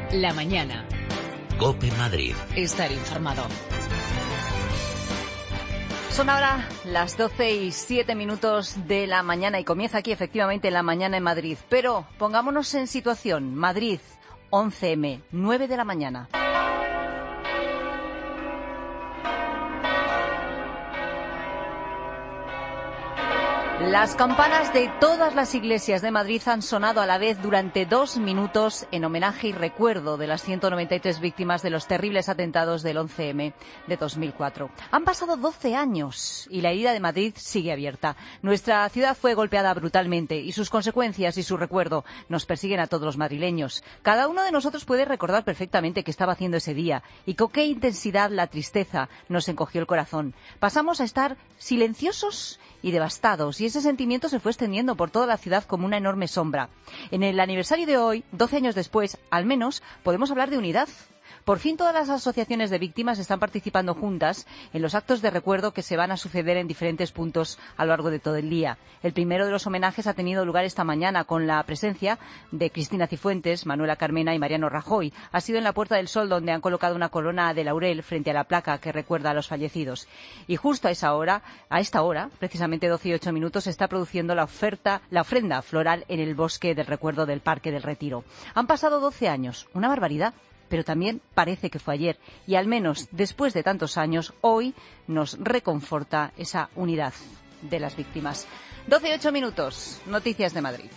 La mañana. COPE Madrid. Estar informado. Son ahora las 12:07 de la mañana y comienza aquí efectivamente la mañana en Madrid. Pero pongámonos en situación. Madrid, 11M, 9 de la mañana. Las campanas de todas las iglesias de Madrid han sonado a la vez durante 2 minutos en homenaje y recuerdo de las 193 víctimas de los terribles atentados del 11M de 2004. Han pasado 12 años y la herida de Madrid sigue abierta. Nuestra ciudad fue golpeada brutalmente y sus consecuencias y su recuerdo nos persiguen a todos los madrileños. Cada uno de nosotros puede recordar perfectamente qué estaba haciendo ese día y con qué intensidad la tristeza nos encogió el corazón. Pasamos a estar silenciosos y devastados, y ese sentimiento se fue extendiendo por toda la ciudad como una enorme sombra. En el aniversario de hoy, 12 años después, al menos, podemos hablar de unidad. Por fin todas las asociaciones de víctimas están participando juntas en los actos de recuerdo que se van a suceder en diferentes puntos a lo largo de todo el día. El primero de los homenajes ha tenido lugar esta mañana con la presencia de Cristina Cifuentes, Manuela Carmena y Mariano Rajoy. Ha sido en la Puerta del Sol donde han colocado una corona de laurel frente a la placa que recuerda a los fallecidos. Y justo a esta hora, precisamente 12:08, se está produciendo la ofrenda floral en el Bosque del Recuerdo del Parque del Retiro. Han pasado 12 años, una barbaridad. Pero también parece que fue ayer, y al menos después de tantos años, hoy nos reconforta esa unidad de las víctimas. 12:08, noticias de Madrid.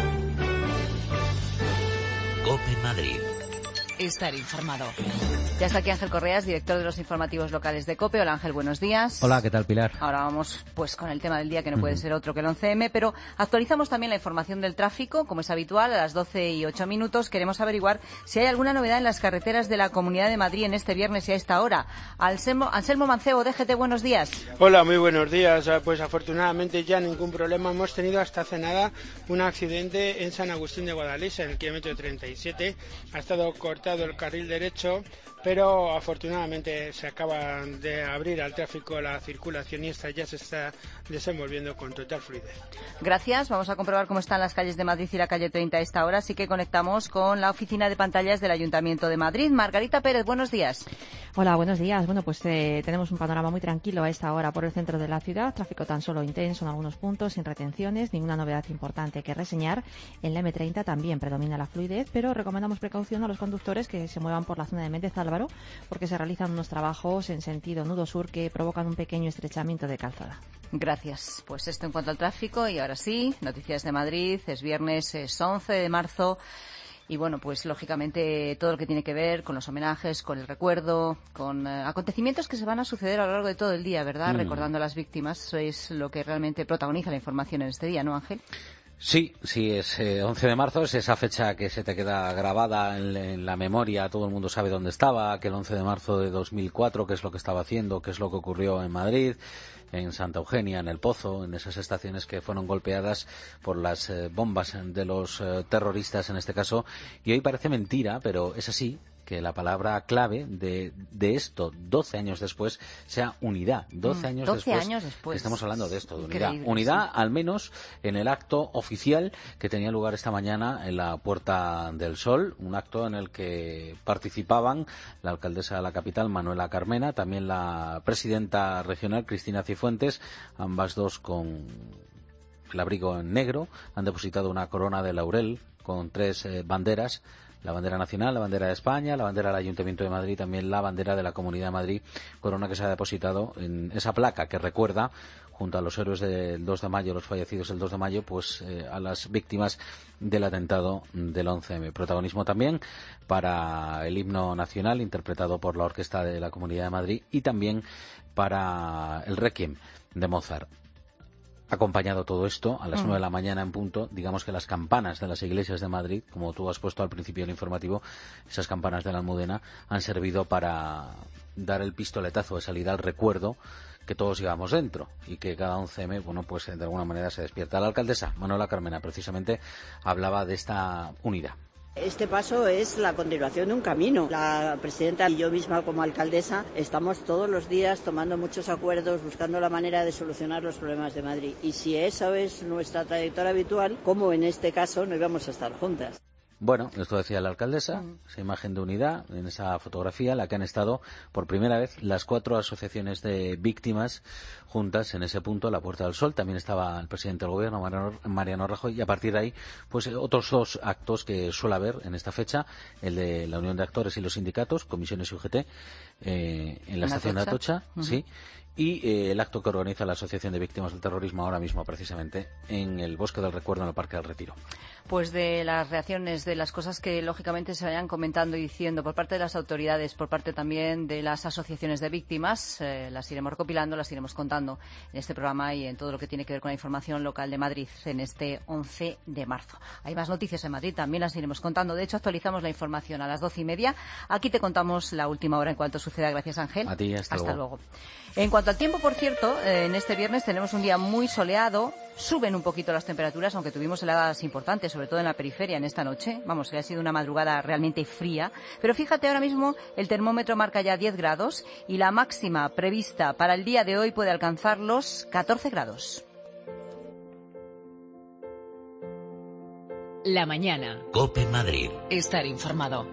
COPE Madrid. Estar informado. Ya está aquí Ángel Correas, director de los informativos locales de COPE. Hola Ángel, buenos días. Hola, ¿qué tal, Pilar? Ahora vamos pues con el tema del día, que no puede ser otro que el 11M, pero actualizamos también la información del tráfico, como es habitual, a las 12:08. Queremos averiguar si hay alguna novedad en las carreteras de la Comunidad de Madrid en este viernes y a esta hora. Anselmo Mancebo, DGT, buenos días. Hola, muy buenos días. Pues afortunadamente ya ningún problema. Hemos tenido hasta hace nada un accidente en San Agustín de Guadalix, en el kilómetro 37. Ha estado cortado el carril derecho, pero afortunadamente se acaba de abrir al tráfico la circulación y esta ya se está desenvolviendo con total fluidez. Gracias. Vamos a comprobar cómo están las calles de Madrid y la calle 30 a esta hora. Así que conectamos con la oficina de pantallas del Ayuntamiento de Madrid. Margarita Pérez, buenos días. Hola, buenos días. Bueno, pues tenemos un panorama muy tranquilo a esta hora por el centro de la ciudad. Tráfico tan solo intenso en algunos puntos, sin retenciones, ninguna novedad importante que reseñar. En la M30 también predomina la fluidez, pero recomendamos precaución a los conductores que se muevan por la zona de Méndez Álvaro, porque se realizan unos trabajos en sentido nudo sur que provocan un pequeño estrechamiento de calzada. Gracias. Pues esto en cuanto al tráfico, y ahora sí, noticias de Madrid. Es viernes, es 11 de marzo. Y bueno, pues lógicamente todo lo que tiene que ver con los homenajes, con el recuerdo, con acontecimientos que se van a suceder a lo largo de todo el día, ¿verdad? Recordando a las víctimas. Eso es lo que realmente protagoniza la información en este día, ¿no, Ángel? Sí, es 11 de marzo, es esa fecha que se te queda grabada en la memoria, todo el mundo sabe dónde estaba, que el 11 de marzo de 2004, qué es lo que estaba haciendo, qué es lo que ocurrió en Madrid, en Santa Eugenia, en El Pozo, en esas estaciones que fueron golpeadas por las bombas de los terroristas en este caso. Y hoy parece mentira, pero es así, que la palabra clave de esto, 12 años después, sea unidad. 12 años después. Estamos hablando de esto, de unidad. Increíble, Unidad, sí. al menos en el acto oficial que tenía lugar esta mañana en la Puerta del Sol, un acto en el que participaban la alcaldesa de la capital, Manuela Carmena, también la presidenta regional, Cristina Cifuentes, ambas dos con el abrigo en negro, han depositado una corona de laurel con 3 banderas. La bandera nacional, la bandera de España, la bandera del Ayuntamiento de Madrid, también la bandera de la Comunidad de Madrid, corona que se ha depositado en esa placa que recuerda, junto a los héroes del 2 de mayo, los fallecidos del 2 de mayo, pues a las víctimas del atentado del 11M. Protagonismo también para el himno nacional, interpretado por la Orquesta de la Comunidad de Madrid, y también para el Requiem de Mozart. Acompañado todo esto, a las 9 de la mañana en punto, digamos que las campanas de las iglesias de Madrid, como tú has puesto al principio del informativo, esas campanas de la Almudena han servido para dar el pistoletazo de salida al recuerdo que todos llevamos dentro y que cada 11M, bueno, pues de alguna manera se despierta. La alcaldesa Manuela Carmena precisamente hablaba de esta unidad. Este paso es la continuación de un camino. La presidenta y yo misma como alcaldesa estamos todos los días tomando muchos acuerdos, buscando la manera de solucionar los problemas de Madrid. Y si eso es nuestra trayectoria habitual, como en este caso no íbamos a estar juntas. Bueno, esto decía la alcaldesa, esa imagen de unidad, en esa fotografía, en la que han estado por primera vez las 4 asociaciones de víctimas juntas en ese punto, la Puerta del Sol. También estaba el presidente del Gobierno, Mariano Rajoy, y a partir de ahí, pues otros 2 actos que suele haber en esta fecha, el de la Unión de Actores y los sindicatos, comisiones y UGT, en la estación de Atocha, sí, y el acto que organiza la Asociación de Víctimas del Terrorismo ahora mismo, precisamente, en el Bosque del Recuerdo, en el Parque del Retiro. Pues de las reacciones, de las cosas que lógicamente se vayan comentando y diciendo por parte de las autoridades, por parte también de las asociaciones de víctimas, las iremos recopilando, las iremos contando en este programa y en todo lo que tiene que ver con la información local de Madrid en este 11 de marzo. Hay más noticias en Madrid, también las iremos contando. De hecho, actualizamos la información a las 12:30. Aquí te contamos la última hora en cuanto suceda. Gracias, Ángel. A ti, hasta luego. En cuanto al tiempo, por cierto, en este viernes tenemos un día muy soleado. Suben un poquito las temperaturas, aunque tuvimos heladas importantes, sobre todo en la periferia en esta noche. Vamos, que ha sido una madrugada realmente fría. Pero fíjate, ahora mismo el termómetro marca ya 10 grados y la máxima prevista para el día de hoy puede alcanzar los 14 grados. La mañana. COPE Madrid. Estar informado.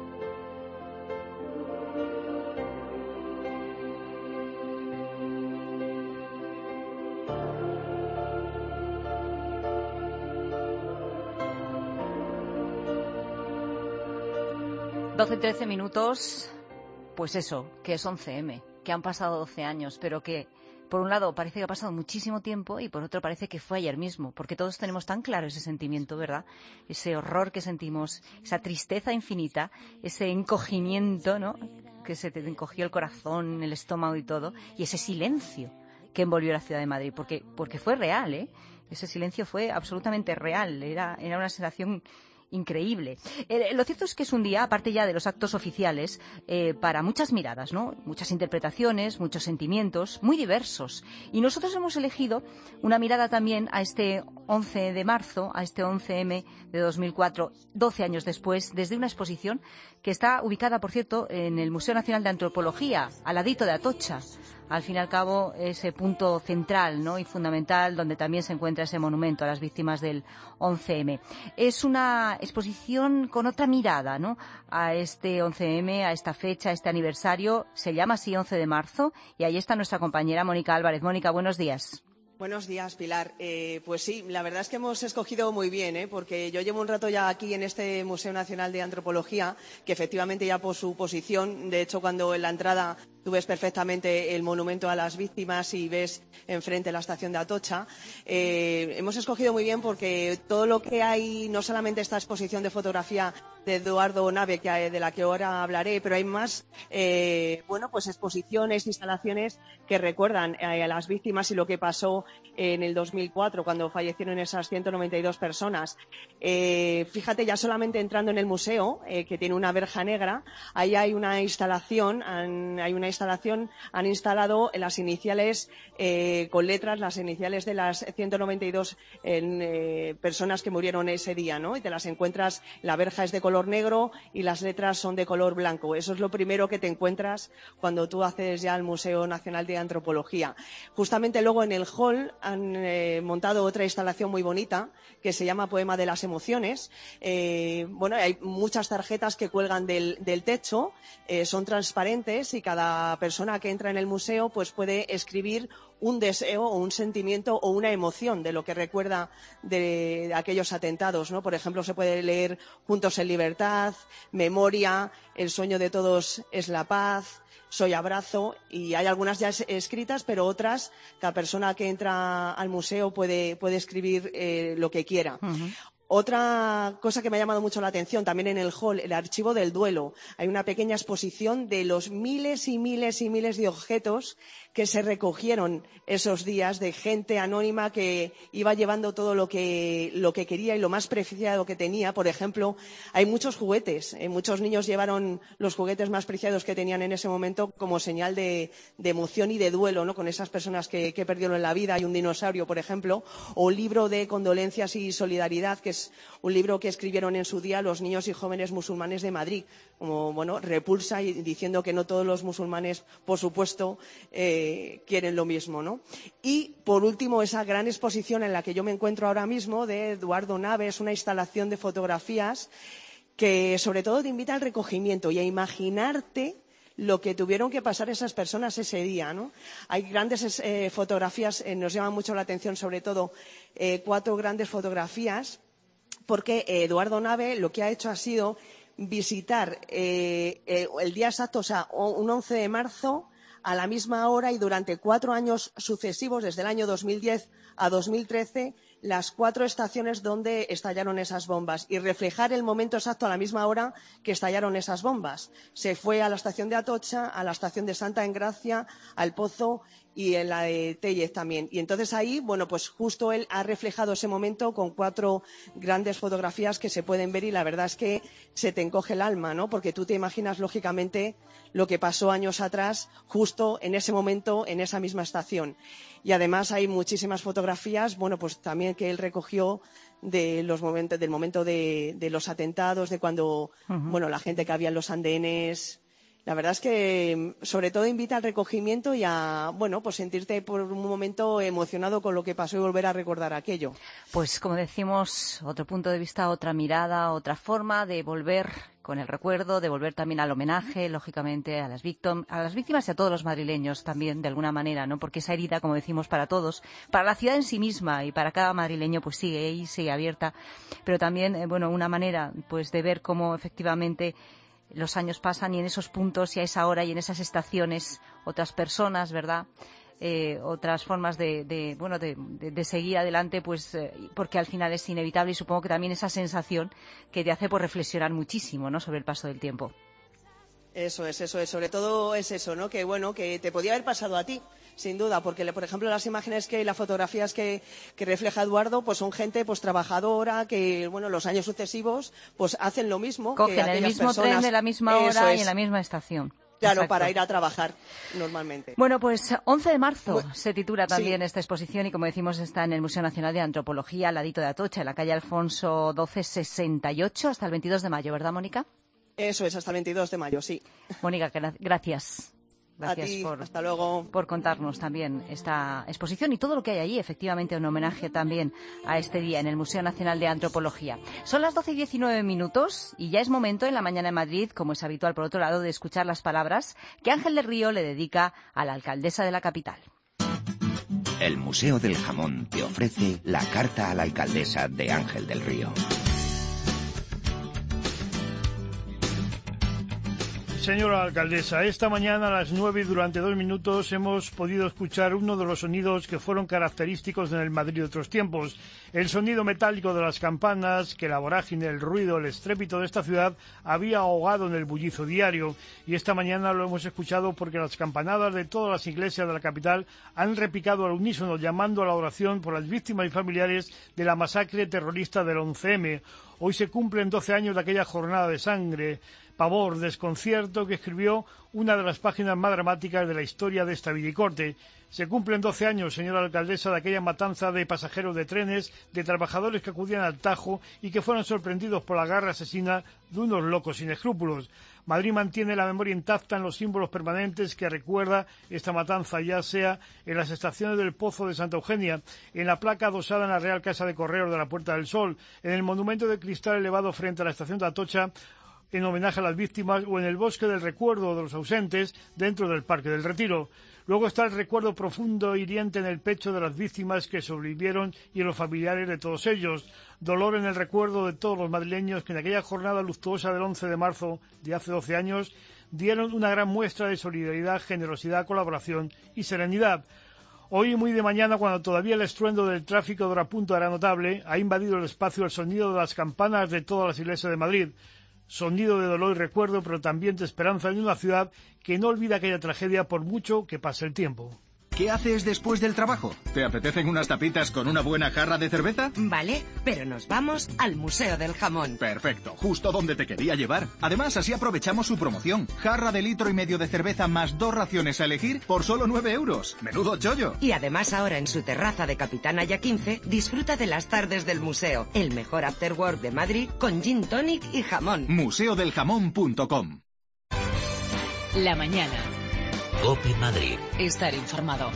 Doce, 13 minutos, pues eso, que es 11M, que han pasado 12 años, pero que, por un lado, parece que ha pasado muchísimo tiempo y por otro parece que fue ayer mismo, porque todos tenemos tan claro ese sentimiento, ¿verdad? Ese horror que sentimos, esa tristeza infinita, ese encogimiento, ¿no? Que se te encogió el corazón, el estómago y todo, y ese silencio que envolvió la ciudad de Madrid, porque fue real, ¿eh? Ese silencio fue absolutamente real, era una sensación increíble. Lo cierto es que es un día, aparte ya de los actos oficiales, para muchas miradas, ¿no? Muchas interpretaciones, muchos sentimientos, muy diversos. Y nosotros hemos elegido una mirada también a este 11 de marzo, a este 11M de 2004, 12 años después, desde una exposición que está ubicada, por cierto, en el Museo Nacional de Antropología, al ladito de Atocha. Al fin y al cabo, ese punto central, ¿no? Y fundamental, donde también se encuentra ese monumento a las víctimas del 11M. Es una exposición con otra mirada, ¿no? A este 11M, a esta fecha, a este aniversario. Se llama así 11 de marzo. Y ahí está nuestra compañera Mónica Álvarez. Mónica, buenos días. Buenos días, Pilar. Pues sí, la verdad es que hemos escogido muy bien, porque yo llevo un rato ya aquí en este Museo Nacional de Antropología, que efectivamente ya por su posición, de hecho, cuando en la entrada tú ves perfectamente el monumento a las víctimas y ves enfrente la estación de Atocha. Hemos escogido muy bien porque todo lo que hay, no solamente esta exposición de fotografía de Eduardo Nave, de la que ahora hablaré, pero hay más, pues exposiciones, instalaciones que recuerdan a las víctimas y lo que pasó en el 2004, cuando fallecieron esas 192 personas. Fíjate, ya solamente entrando en el museo, que tiene una verja negra, ahí hay una instalación, han instalado las iniciales con letras, las iniciales de las 192 personas que murieron ese día, ¿no? Y te las encuentras, la verja es de color negro y las letras son de color blanco. Eso es lo primero que te encuentras cuando tú accedes ya al Museo Nacional de Antropología. Justamente luego en el hall han montado otra instalación muy bonita que se llama Poema de las Emociones. Hay muchas tarjetas que cuelgan del techo, son transparentes y cada persona que entra en el museo pues puede escribir un deseo o un sentimiento o una emoción de lo que recuerda de aquellos atentados, ¿no? Por ejemplo, se puede leer Juntos en Libertad, Memoria, El sueño de todos es la paz, Soy abrazo, y hay algunas ya escritas, pero otras, cada persona que entra al museo puede escribir lo que quiera. Uh-huh. Otra cosa que me ha llamado mucho la atención, también en el hall, el archivo del duelo. Hay una pequeña exposición de los miles y miles y miles de objetos que se recogieron esos días de gente anónima que iba llevando todo lo que quería y lo más preciado que tenía. Por ejemplo, hay muchos juguetes. Muchos niños llevaron los juguetes más preciados que tenían en ese momento como señal de emoción y de duelo, ¿no? Con esas personas que perdieron la vida. Hay un dinosaurio, por ejemplo, o un libro de condolencias y solidaridad que es un libro que escribieron en su día los niños y jóvenes musulmanes de Madrid, como repulsa y diciendo que no todos los musulmanes, por supuesto, quieren lo mismo, ¿no? Y, por último, esa gran exposición en la que yo me encuentro ahora mismo de Eduardo Naves, una instalación de fotografías que, sobre todo, te invita al recogimiento y a imaginarte lo que tuvieron que pasar esas personas ese día, ¿no? Hay grandes fotografías, nos llaman mucho la atención, sobre todo 4 grandes fotografías, porque Eduardo Nave lo que ha hecho ha sido visitar el día exacto, o sea, un 11 de marzo, a la misma hora y durante 4 años sucesivos, desde el año 2010 a 2013, las 4 estaciones donde estallaron esas bombas y reflejar el momento exacto a la misma hora que estallaron esas bombas. Se fue a la estación de Atocha, a la estación de Santa Engracia, al Pozo y en la de Tellez también. Y entonces ahí, pues justo él ha reflejado ese momento con 4 grandes fotografías que se pueden ver y la verdad es que se te encoge el alma, ¿no? Porque tú te imaginas, lógicamente, lo que pasó años atrás, justo en ese momento, en esa misma estación. Y además hay muchísimas fotografías, pues también que él recogió del momento de los atentados, de cuando, la gente que había en los andenes. La verdad es que, sobre todo, invita al recogimiento y a, sentirte por un momento emocionado con lo que pasó y volver a recordar aquello. Pues, como decimos, otro punto de vista, otra mirada, otra forma de volver con el recuerdo, de volver también al homenaje, lógicamente, a las víctimas y a todos los madrileños también, de alguna manera, ¿no? Porque esa herida, como decimos, para todos, para la ciudad en sí misma y para cada madrileño, pues sigue ahí, sigue abierta. Pero también, una manera, pues, de ver cómo efectivamente los años pasan y en esos puntos y a esa hora y en esas estaciones otras personas, ¿verdad? Otras formas de seguir adelante, pues porque al final es inevitable y supongo que también esa sensación que te hace reflexionar muchísimo, ¿no? Sobre el paso del tiempo. Eso es, sobre todo es eso, ¿no? Que te podía haber pasado a ti, sin duda, porque, por ejemplo, las imágenes y las fotografías que refleja Eduardo, pues son gente, pues trabajadora, que, los años sucesivos, pues hacen lo mismo. Cogen el mismo tren de la misma hora y en la misma estación. Claro, exacto, para ir a trabajar normalmente. Bueno, pues 11 de marzo se titula también esta exposición y, como decimos, está en el Museo Nacional de Antropología, al ladito de Atocha, en la calle Alfonso XII 68, hasta el 22 de mayo, ¿verdad, Mónica? Eso es, hasta el 22 de mayo, sí. Mónica, gracias. Gracias a ti, hasta luego. Por contarnos también esta exposición y todo lo que hay allí, efectivamente, un homenaje también a este día en el Museo Nacional de Antropología. Son las 12:19 y ya es momento en la mañana en Madrid, como es habitual por otro lado, de escuchar las palabras que Ángel del Río le dedica a la alcaldesa de la capital. El Museo del Jamón te ofrece la carta a la alcaldesa de Ángel del Río. Señora alcaldesa, esta mañana a las 9 y durante 2 minutos hemos podido escuchar uno de los sonidos que fueron característicos en el Madrid de otros tiempos. El sonido metálico de las campanas, que la vorágine, el ruido, el estrépito de esta ciudad había ahogado en el bullicio diario. Y esta mañana lo hemos escuchado porque las campanadas de todas las iglesias de la capital han repicado al unísono, llamando a la oración por las víctimas y familiares de la masacre terrorista del 11M. Hoy se cumplen 12 años de aquella jornada de sangre, pavor, desconcierto que escribió una de las páginas más dramáticas de la historia de esta villa y corte. Se cumplen 12 años, señora alcaldesa, de aquella matanza de pasajeros de trenes, de trabajadores que acudían al Tajo y que fueron sorprendidos por la garra asesina de unos locos sin escrúpulos. Madrid mantiene la memoria intacta en los símbolos permanentes que recuerda esta matanza, ya sea en las estaciones del Pozo de Santa Eugenia, en la placa adosada en la Real Casa de Correos de la Puerta del Sol, en el monumento de cristal elevado frente a la estación de Atocha, en homenaje a las víctimas, o en el Bosque del Recuerdo de los Ausentes, dentro del Parque del Retiro. Luego está el recuerdo profundo e hiriente en el pecho de las víctimas que sobrevivieron y en los familiares de todos ellos. Dolor en el recuerdo de todos los madrileños que en aquella jornada luctuosa del 11 de marzo de hace 12 años dieron una gran muestra de solidaridad, generosidad, colaboración y serenidad. Hoy, muy de mañana, cuando todavía el estruendo del tráfico de hora punta era notable, ha invadido el espacio el sonido de las campanas de todas las iglesias de Madrid. Sonido de dolor y recuerdo, pero también de esperanza en una ciudad que no olvida aquella tragedia por mucho que pase el tiempo. ¿Qué haces después del trabajo? ¿Te apetecen unas tapitas con una buena jarra de cerveza? Vale, pero nos vamos al Museo del Jamón. Perfecto, justo donde te quería llevar. Además, así aprovechamos su promoción. Jarra de 1,5 litros de cerveza más 2 raciones a elegir por solo 9 euros. ¡Menudo chollo! Y además ahora en su terraza de Capitán Aya 15 disfruta de las tardes del museo, el mejor afterwork de Madrid con gin tonic y jamón. museodeljamón.com. La mañana. COPE Madrid. Estar informado.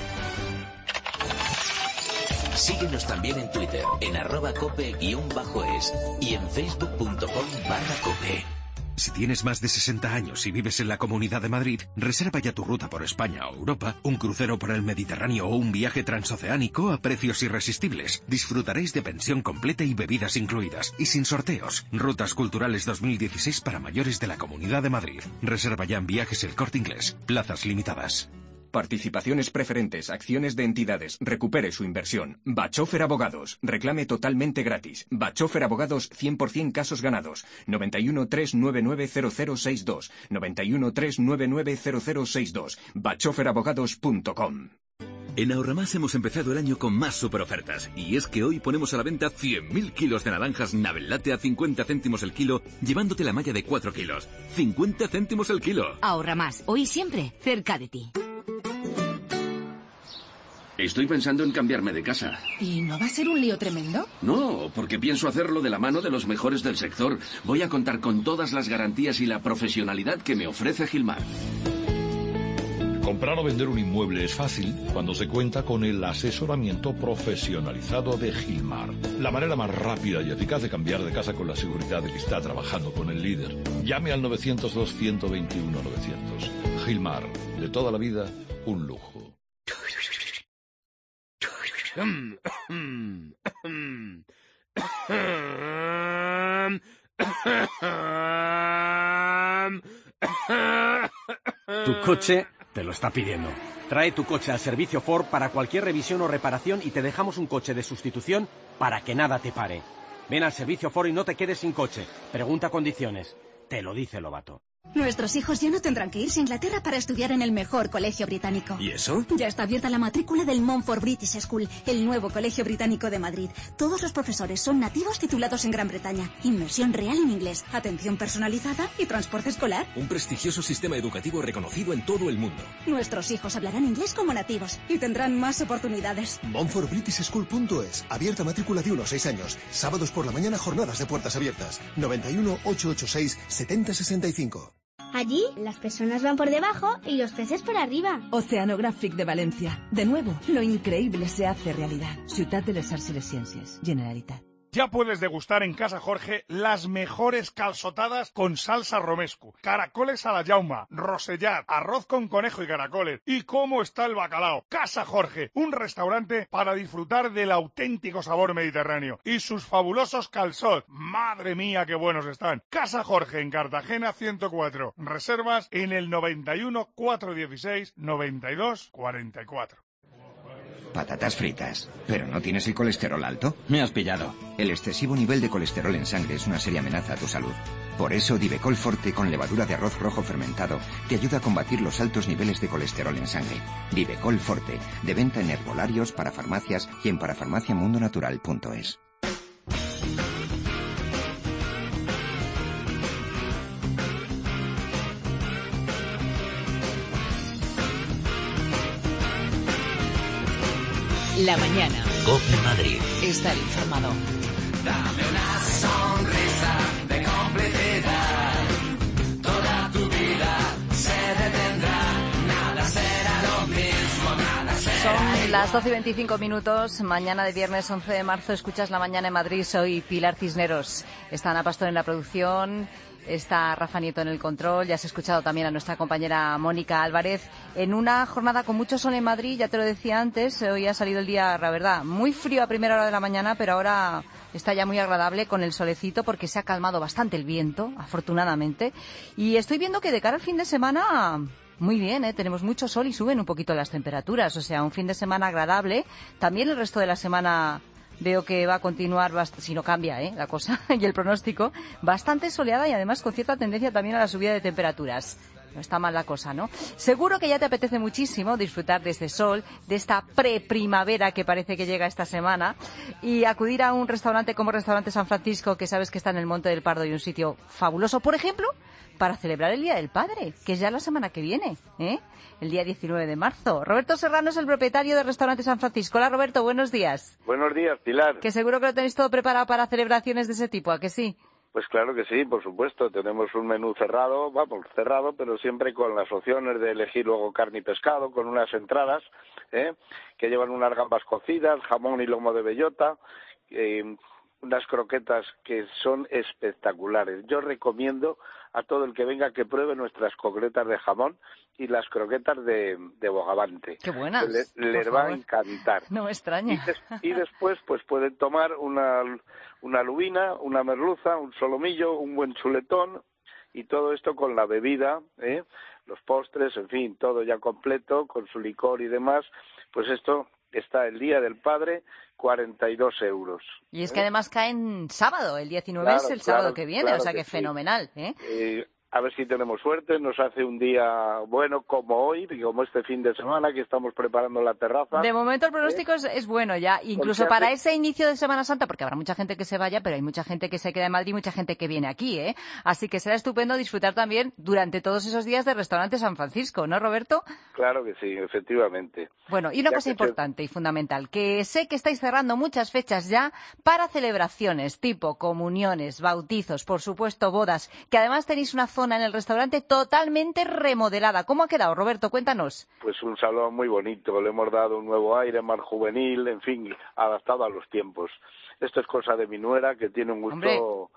Síguenos también en Twitter, en @cope_es y en facebook.com/cope. Si tienes más de 60 años y vives en la Comunidad de Madrid, reserva ya tu ruta por España o Europa, un crucero por el Mediterráneo o un viaje transoceánico a precios irresistibles. Disfrutaréis de pensión completa y bebidas incluidas, y sin sorteos. Rutas Culturales 2016 para mayores de la Comunidad de Madrid. Reserva ya en Viajes El Corte Inglés. Plazas limitadas. Participaciones preferentes, acciones de entidades, recupere su inversión. Bachofer Abogados, reclame totalmente gratis. Bachofer Abogados, 100% casos ganados. 91 399 0062. 91 399 0062. bachoferabogados.com. En Ahorramás hemos empezado el año con más superofertas. Y es que hoy ponemos a la venta 100.000 kilos de naranjas Navellate a 50 céntimos el kilo, llevándote la malla de 4 kilos. 50 céntimos el kilo. Ahorramás, hoy y siempre, cerca de ti. Estoy pensando en cambiarme de casa. ¿Y no va a ser un lío tremendo? No, porque pienso hacerlo de la mano de los mejores del sector. Voy a contar con todas las garantías y la profesionalidad que me ofrece Gilmar. Comprar o vender un inmueble es fácil cuando se cuenta con el asesoramiento profesionalizado de Gilmar. La manera más rápida y eficaz de cambiar de casa con la seguridad de que está trabajando con el líder. Llame al 902-121-900. Gilmar, de toda la vida, un lujo. Tu coche te lo está pidiendo. Trae tu coche al servicio Ford para cualquier revisión o reparación y te dejamos un coche de sustitución para que nada te pare. Ven al servicio Ford y no te quedes sin coche. Pregunta condiciones. Te lo dice Lobato. Nuestros hijos ya no tendrán que irse a Inglaterra para estudiar en el mejor colegio británico. ¿Y eso? Ya está abierta la matrícula del Montfort British School, el nuevo colegio británico de Madrid. Todos los profesores son nativos titulados en Gran Bretaña. Inmersión real en inglés, atención personalizada y transporte escolar. Un prestigioso sistema educativo reconocido en todo el mundo. Nuestros hijos hablarán inglés como nativos y tendrán más oportunidades. MontfortBritishSchool.es. Abierta matrícula de 1 a 6 años. Sábados por la mañana, jornadas de puertas abiertas. 91 886 7065. Allí, las personas van por debajo y los peces por arriba. Oceanographic de Valencia. De nuevo, lo increíble se hace realidad. Ciutat de les Arts i les Ciències. Generalitat. Ya puedes degustar en Casa Jorge las mejores calçotadas con salsa romesco, caracoles a la llauma, rosellat, arroz con conejo y caracoles. ¿Y cómo está el bacalao? Casa Jorge, un restaurante para disfrutar del auténtico sabor mediterráneo. Y sus fabulosos calçots. ¡Madre mía, qué buenos están! Casa Jorge en Cartagena 104. Reservas en el 91 416 92 44. Patatas fritas. ¿Pero no tienes el colesterol alto? Me has pillado. El excesivo nivel de colesterol en sangre es una seria amenaza a tu salud. Por eso Divecol Forte con levadura de arroz rojo fermentado te ayuda a combatir los altos niveles de colesterol en sangre. Divecol Forte, de venta en herbolarios, parafarmacias y en parafarmaciamundonatural.es. La mañana. COPE Madrid. Estar informado. Dame una sonrisa de complicidad. Toda tu vida se detendrá. Nada será lo mismo, nada será. Son las 12:25. Mañana de viernes 11 de marzo. Escuchas La Mañana en Madrid. Soy Pilar Cisneros. Está Ana Pastor en la producción. Está Rafa Nieto en el control. Ya has escuchado también a nuestra compañera Mónica Álvarez. En una jornada con mucho sol en Madrid, ya te lo decía antes, hoy ha salido el día, la verdad, muy frío a primera hora de la mañana, pero ahora está ya muy agradable con el solecito porque se ha calmado bastante el viento, afortunadamente. Y estoy viendo que de cara al fin de semana, muy bien, tenemos mucho sol y suben un poquito las temperaturas. O sea, un fin de semana agradable. También el resto de la semana veo que va a continuar, si no cambia la cosa y el pronóstico, bastante soleada y además con cierta tendencia también a la subida de temperaturas. no está mal la cosa, ¿no? Seguro que ya te apetece muchísimo disfrutar de este sol, de esta preprimavera que parece que llega esta semana, y acudir a un restaurante como Restaurante San Francisco, que sabes que está en el Monte del Pardo y un sitio fabuloso, por ejemplo, para celebrar el Día del Padre, que es ya la semana que viene, el día 19 de marzo. Roberto Serrano es el propietario del Restaurante San Francisco. Hola, Roberto, buenos días. Buenos días, Pilar. Que seguro que lo tenéis todo preparado para celebraciones de ese tipo, ¿a que sí? Pues claro que sí, por supuesto. Tenemos un menú cerrado, pero siempre con las opciones de elegir luego carne y pescado, con unas entradas que llevan unas gambas cocidas, jamón y lomo de bellota, unas croquetas que son espectaculares. Yo recomiendo a todo el que venga que pruebe nuestras croquetas de jamón y las croquetas de bogavante. ¡Qué buenas! Les va a encantar. No me extraña. Y después pues pueden tomar una lubina, una merluza, un solomillo, un buen chuletón, y todo esto con la bebida, los postres, en fin, todo ya completo, con su licor y demás. Pues esto está el Día del Padre, 42 euros. Y es que además cae en sábado, el 19 es el sábado que viene, o sea que fenomenal. A ver si tenemos suerte, nos hace un día bueno como hoy, como este fin de semana que estamos preparando la terraza. De momento el pronóstico es bueno ya, incluso para ese inicio de Semana Santa, porque habrá mucha gente que se vaya, pero hay mucha gente que se queda en Madrid, mucha gente que viene aquí, Así que será estupendo disfrutar también durante todos esos días del Restaurante San Francisco, ¿no, Roberto? Claro que sí, efectivamente. Bueno, y una cosa importante y fundamental, que sé que estáis cerrando muchas fechas ya para celebraciones tipo comuniones, bautizos, por supuesto bodas, que además tenéis una zona en el restaurante totalmente remodelada. ¿Cómo ha quedado, Roberto? Cuéntanos. Pues un salón muy bonito, le hemos dado un nuevo aire más juvenil, en fin, adaptado a los tiempos. Esto es cosa de mi nuera, que tiene un gusto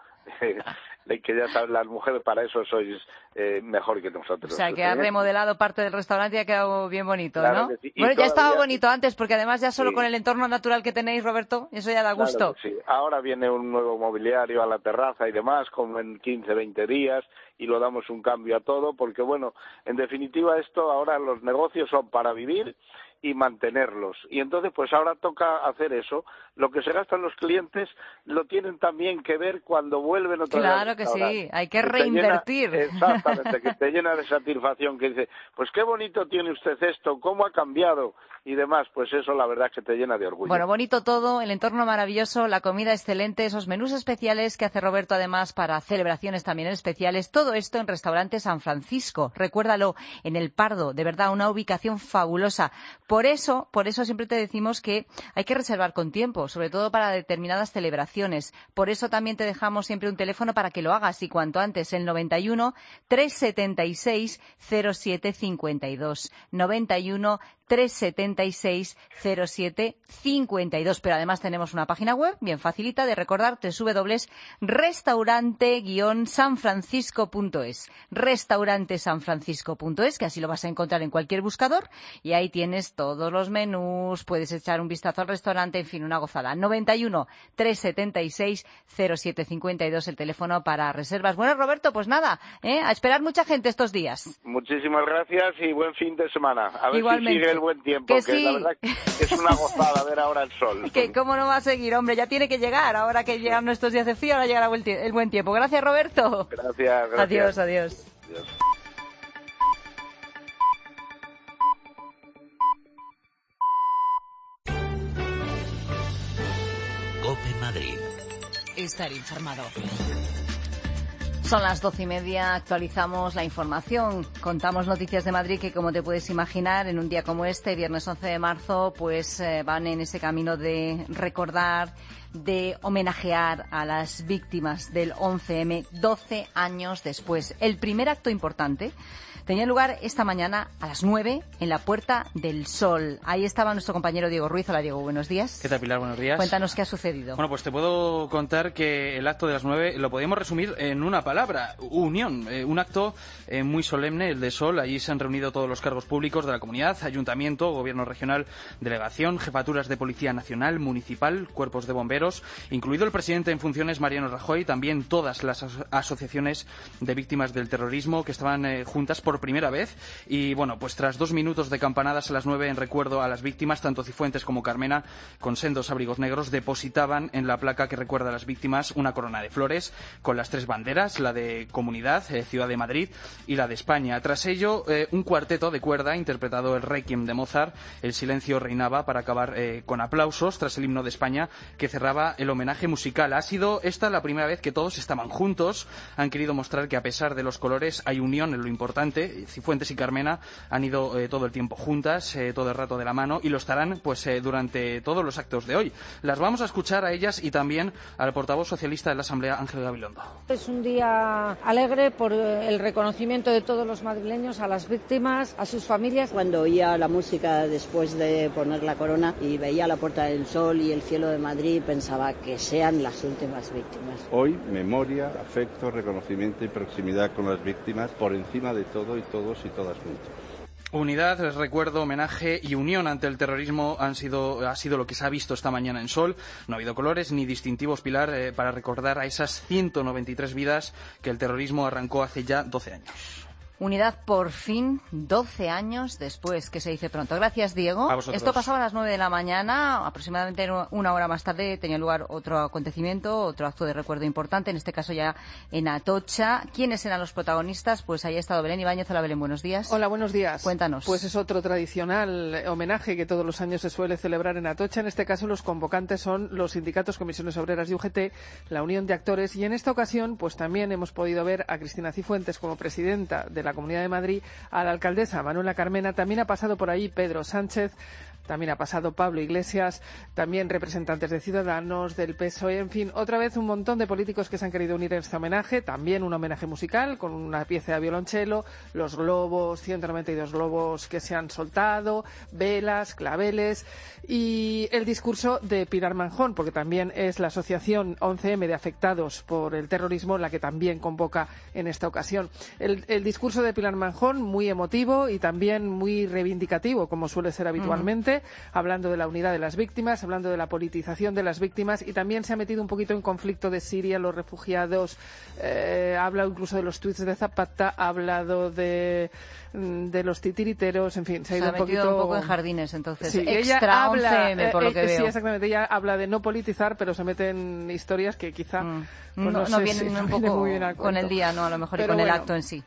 que ya sabes, las mujeres para eso sois mejor que nosotros. O sea, que ha remodelado parte del restaurante y ha quedado bien bonito, claro, ¿no? Sí. Bueno, ya estaba bonito antes, porque además ya solo con el entorno natural que tenéis, Roberto, eso ya da gusto. Claro que sí. Ahora viene un nuevo mobiliario a la terraza y demás, como en 15, 20 días, y lo damos un cambio a todo, porque bueno, en definitiva esto ahora los negocios son para vivir y mantenerlos. Y entonces, pues ahora toca hacer eso. Lo que se gastan los clientes lo tienen también que ver cuando vuelven otra vez. Claro que sí, hay que reinvertir. Exactamente, que te llena de satisfacción, que dice, pues qué bonito tiene usted esto, cómo ha cambiado y demás. Pues eso la verdad es que te llena de orgullo. Bueno, bonito todo, el entorno maravilloso, la comida excelente, esos menús especiales que hace Roberto además para celebraciones también especiales. Todo esto en Restaurante San Francisco. Recuérdalo, en El Pardo, de verdad, una ubicación fabulosa. Por eso siempre te decimos que hay que reservar con tiempo, sobre todo para determinadas celebraciones. Por eso también te dejamos siempre un teléfono para que lo hagas y cuanto antes, el 91 376 0752. 91 376 0752. Pero además tenemos una página web bien facilita de recordar, www.restaurante-sanfrancisco.es. Restaurantesanfrancisco.es, que así lo vas a encontrar en cualquier buscador y ahí tienes todos los menús, puedes echar un vistazo al restaurante, en fin, una gozada. 91 376 0752 el teléfono para reservas. Bueno, Roberto, pues nada, a esperar mucha gente estos días. Muchísimas gracias y buen fin de semana. A ver Igualmente. si sigue el buen tiempo, que sí. La verdad que es una gozada ver ahora el sol. Que cómo no va a seguir, hombre, ya tiene que llegar. Ahora que llegan nuestros días de frío, ahora llegará el buen tiempo. Gracias, Roberto. Gracias. Adiós. Adiós. COPE Madrid. Estar informado. Son las 12:30, actualizamos la información, contamos noticias de Madrid que, como te puedes imaginar, en un día como este, viernes 11 de marzo, pues van en ese camino de recordar, de homenajear a las víctimas del 11M 12 años después. El primer acto importante tenía lugar esta mañana a las 9 en la Puerta del Sol. Ahí estaba nuestro compañero Diego Ruiz. Hola, Diego, buenos días. ¿Qué tal, Pilar? Buenos días. Cuéntanos qué ha sucedido. Bueno, pues te puedo contar que el acto de las 9 lo podemos resumir en una palabra: unión. Un acto muy solemne, el de Sol. Allí se han reunido todos los cargos públicos de la comunidad: ayuntamiento, gobierno regional, delegación, jefaturas de Policía Nacional, municipal, cuerpos de bomberos, incluido el presidente en funciones, Mariano Rajoy, también todas las asociaciones de víctimas del terrorismo que estaban juntas por primera vez. Y bueno, pues tras 2 minutos de campanadas a las 9 en recuerdo a las víctimas, tanto Cifuentes como Carmena, con sendos abrigos negros, depositaban en la placa que recuerda a las víctimas una corona de flores con las 3 banderas, la de Comunidad, Ciudad de Madrid, y la de España. Tras ello, un cuarteto de cuerda ha interpretado el Requiem de Mozart. El silencio reinaba para acabar con aplausos tras el himno de España que cerraba el homenaje musical. Ha sido esta la primera vez que todos estaban juntos. Han querido mostrar que a pesar de los colores hay unión en lo importante. Cifuentes y Carmena han ido todo el tiempo juntas, todo el rato de la mano, y lo estarán pues durante todos los actos de hoy. Las vamos a escuchar a ellas y también al portavoz socialista de la Asamblea, Ángel Gabilondo. Es un día alegre por el reconocimiento de todos los madrileños a las víctimas, a sus familias. Cuando oía la música después de poner la corona y veía la Puerta del Sol y el cielo de Madrid, pensaba que sean las últimas víctimas. Hoy, memoria, afecto, reconocimiento y proximidad con las víctimas por encima de todo, y todos y todas juntos. Unidad, recuerdo, homenaje y unión ante el terrorismo ha sido lo que se ha visto esta mañana en Sol. No ha habido colores ni distintivos, Pilar, para recordar a esas 193 vidas que el terrorismo arrancó hace ya 12 años. Unidad, por fin, 12 años después, que se dice pronto. Gracias, Diego. A vosotros. Esto pasaba a las 9 de la mañana. Aproximadamente una hora más tarde tenía lugar otro acontecimiento, otro acto de recuerdo importante, en este caso ya en Atocha. ¿Quiénes eran los protagonistas? Pues ahí ha estado Belén Ibáñez. Hola, Belén, buenos días. Hola, buenos días. Cuéntanos. Pues es otro tradicional homenaje que todos los años se suele celebrar en Atocha. En este caso los convocantes son los sindicatos, comisiones obreras y UGT, la Unión de Actores, y en esta ocasión pues también hemos podido ver a Cristina Cifuentes como presidenta de la Comunidad de Madrid, a la alcaldesa Manuela Carmena. También ha pasado por ahí Pedro Sánchez, también ha pasado Pablo Iglesias, también representantes de Ciudadanos, del PSOE, en fin, otra vez un montón de políticos que se han querido unir en este homenaje. También un homenaje musical con una pieza de violonchelo, los globos, 192 globos que se han soltado, velas, claveles y el discurso de Pilar Manjón, porque también es la asociación 11M de afectados por el terrorismo la que también convoca en esta ocasión. El discurso de Pilar Manjón, muy emotivo y también muy reivindicativo, como suele ser habitualmente, hablando de la unidad de las víctimas, hablando de la politización de las víctimas, y también se ha metido un poquito en conflicto de Siria, los refugiados, ha hablado incluso de los tuits de Zapata, ha hablado de los titiriteros, en fin, se ha ido metido un poco en jardines, entonces, sí, extra 11M, por lo que veo. Sí, exactamente, ella habla de no politizar, pero se mete en historias que quizá pues no vienen un poco muy bien con el día, no, a lo mejor, pero y con el acto en sí.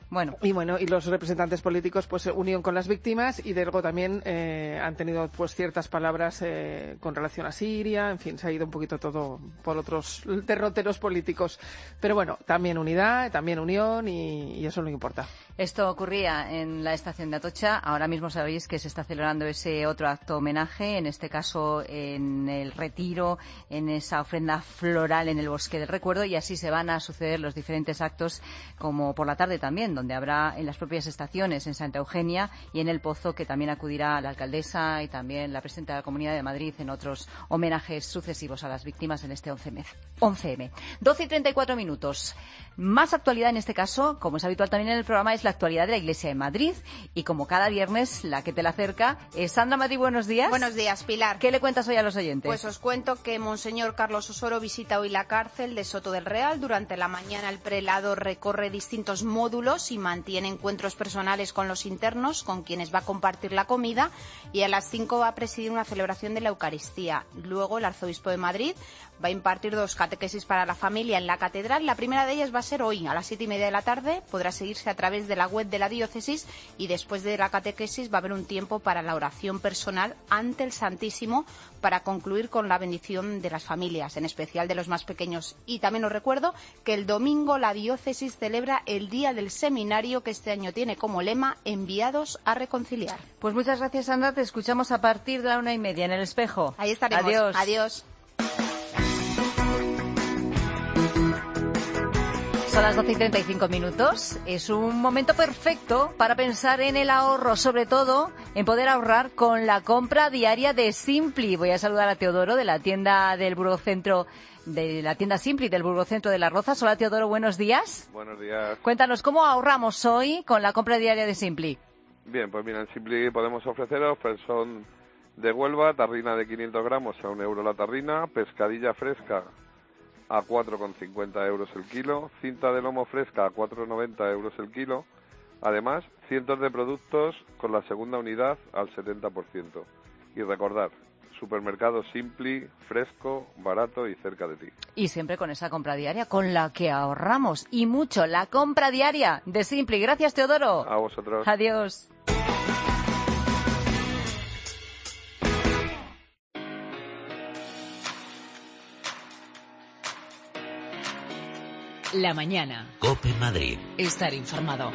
Y los representantes políticos, pues unión con las víctimas, y luego también han tenido pues ciertas palabras con relación a Siria, en fin, se ha ido un poquito todo por otros derroteros políticos. Pero bueno, también unidad, también unión, y eso es lo que importa. Esto ocurría en la estación de Atocha. Ahora mismo sabéis que se está celebrando ese otro acto homenaje, en este caso en el retiro, en esa ofrenda floral en el Bosque del Recuerdo, y así se van a suceder los diferentes actos, como por la tarde también, donde habrá en las propias estaciones, en Santa Eugenia y en El Pozo, que también acudirá la alcaldesa y también la presidenta de la Comunidad de Madrid en otros homenajes sucesivos a las víctimas en este 11M. 12:34 minutos. Más actualidad en este caso, como es habitual también en el programa, es la actualidad de la Iglesia de Madrid, y como cada viernes la que te la acerca es Sandra Madrid. Buenos días. Buenos días, Pilar. ¿Qué le cuentas hoy a los oyentes? Pues os cuento que Monseñor Carlos Osoro visita hoy la cárcel de Soto del Real. Durante la mañana el prelado recorre distintos módulos y mantiene encuentros personales con los internos, con quienes va a compartir la comida, y a las 5 va a presidir una celebración de la Eucaristía. Luego el arzobispo de Madrid va a impartir 2 catequesis para la familia en la catedral. La primera de ellas va a ser hoy a las 7:30 de la tarde. Podrá seguirse a través de la web de la diócesis, y después de la catequesis va a haber un tiempo para la oración personal ante el Santísimo, para concluir con la bendición de las familias, en especial de los más pequeños. Y también os recuerdo que el domingo la diócesis celebra el Día del Seminario, que este año tiene como lema Enviados a reconciliar. Pues muchas gracias, Sandra. Te escuchamos a partir de la 1:30 en El Espejo. Ahí estaremos. Adiós. Adiós. Son las 12:35 minutos. Es un momento perfecto para pensar en el ahorro, sobre todo en poder ahorrar con la compra diaria de Simply. Voy a saludar a Teodoro de la tienda del Burgocentro, de la tienda Simply del Burgocentro de Las Rozas. Hola, Teodoro, buenos días. Buenos días. Cuéntanos, ¿cómo ahorramos hoy con la compra diaria de Simply? Bien, pues mira, en Simply podemos ofreceros son de Huelva, tarrina de 500 gramos a €1 la tarrina, pescadilla fresca a 4,50 euros el kilo, cinta de lomo fresca a 4,90 euros el kilo. Además, cientos de productos con la segunda unidad al 70%. Y recordad, Supermercado Simpli, fresco, barato y cerca de ti. Y siempre con esa compra diaria con la que ahorramos y mucho, la compra diaria de Simpli. Gracias, Teodoro. A vosotros. Adiós. La mañana. COPE Madrid. Estar informado.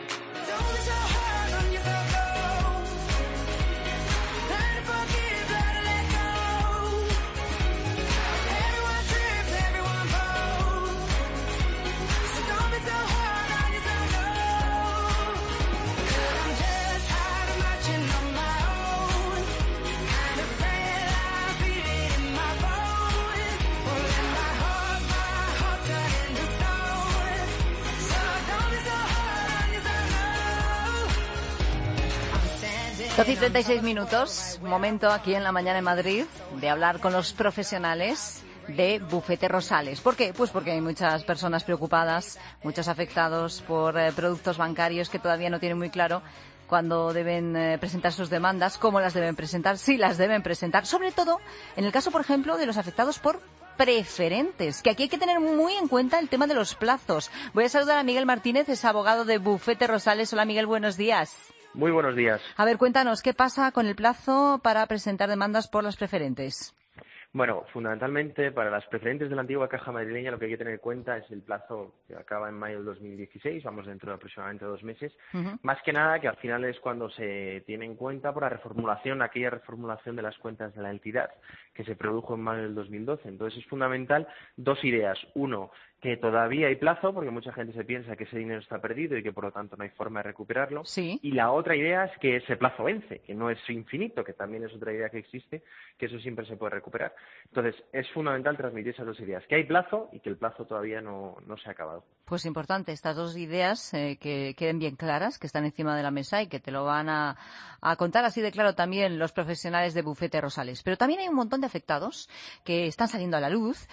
Y 36 minutos, momento aquí en La Mañana en Madrid de hablar con los profesionales de Bufete Rosales. ¿Por qué? Pues porque hay muchas personas preocupadas, muchos afectados por productos bancarios que todavía no tienen muy claro cuándo deben presentar sus demandas, cómo las deben presentar, si las deben presentar, sobre todo en el caso, por ejemplo, de los afectados por preferentes, que aquí hay que tener muy en cuenta el tema de los plazos. Voy a saludar a Miguel Martínez, es abogado de Bufete Rosales. Hola, Miguel, buenos días. Muy buenos días. A ver, cuéntanos, ¿qué pasa con el plazo para presentar demandas por las preferentes? Bueno, fundamentalmente para las preferentes de la antigua Caja Madrileña lo que hay que tener en cuenta es el plazo que acaba en mayo del 2016, vamos dentro de aproximadamente 2 meses. Más que nada que al final es cuando se tiene en cuenta por la reformulación, aquella reformulación de las cuentas de la entidad que se produjo en mayo del 2012. Entonces es fundamental 2 ideas. Uno, que todavía hay plazo, porque mucha gente se piensa que ese dinero está perdido y que por lo tanto no hay forma de recuperarlo. Sí. Y la otra idea es que ese plazo vence, que no es infinito, que también es otra idea que existe, que eso siempre se puede recuperar. Entonces es fundamental transmitir esas 2 ideas, que hay plazo y que el plazo todavía no se ha acabado. Pues importante, estas 2 ideas que queden bien claras, que están encima de la mesa y que te lo van a contar así de claro también los profesionales de Bufete Rosales. Pero también hay un montón de afectados que están saliendo a la luz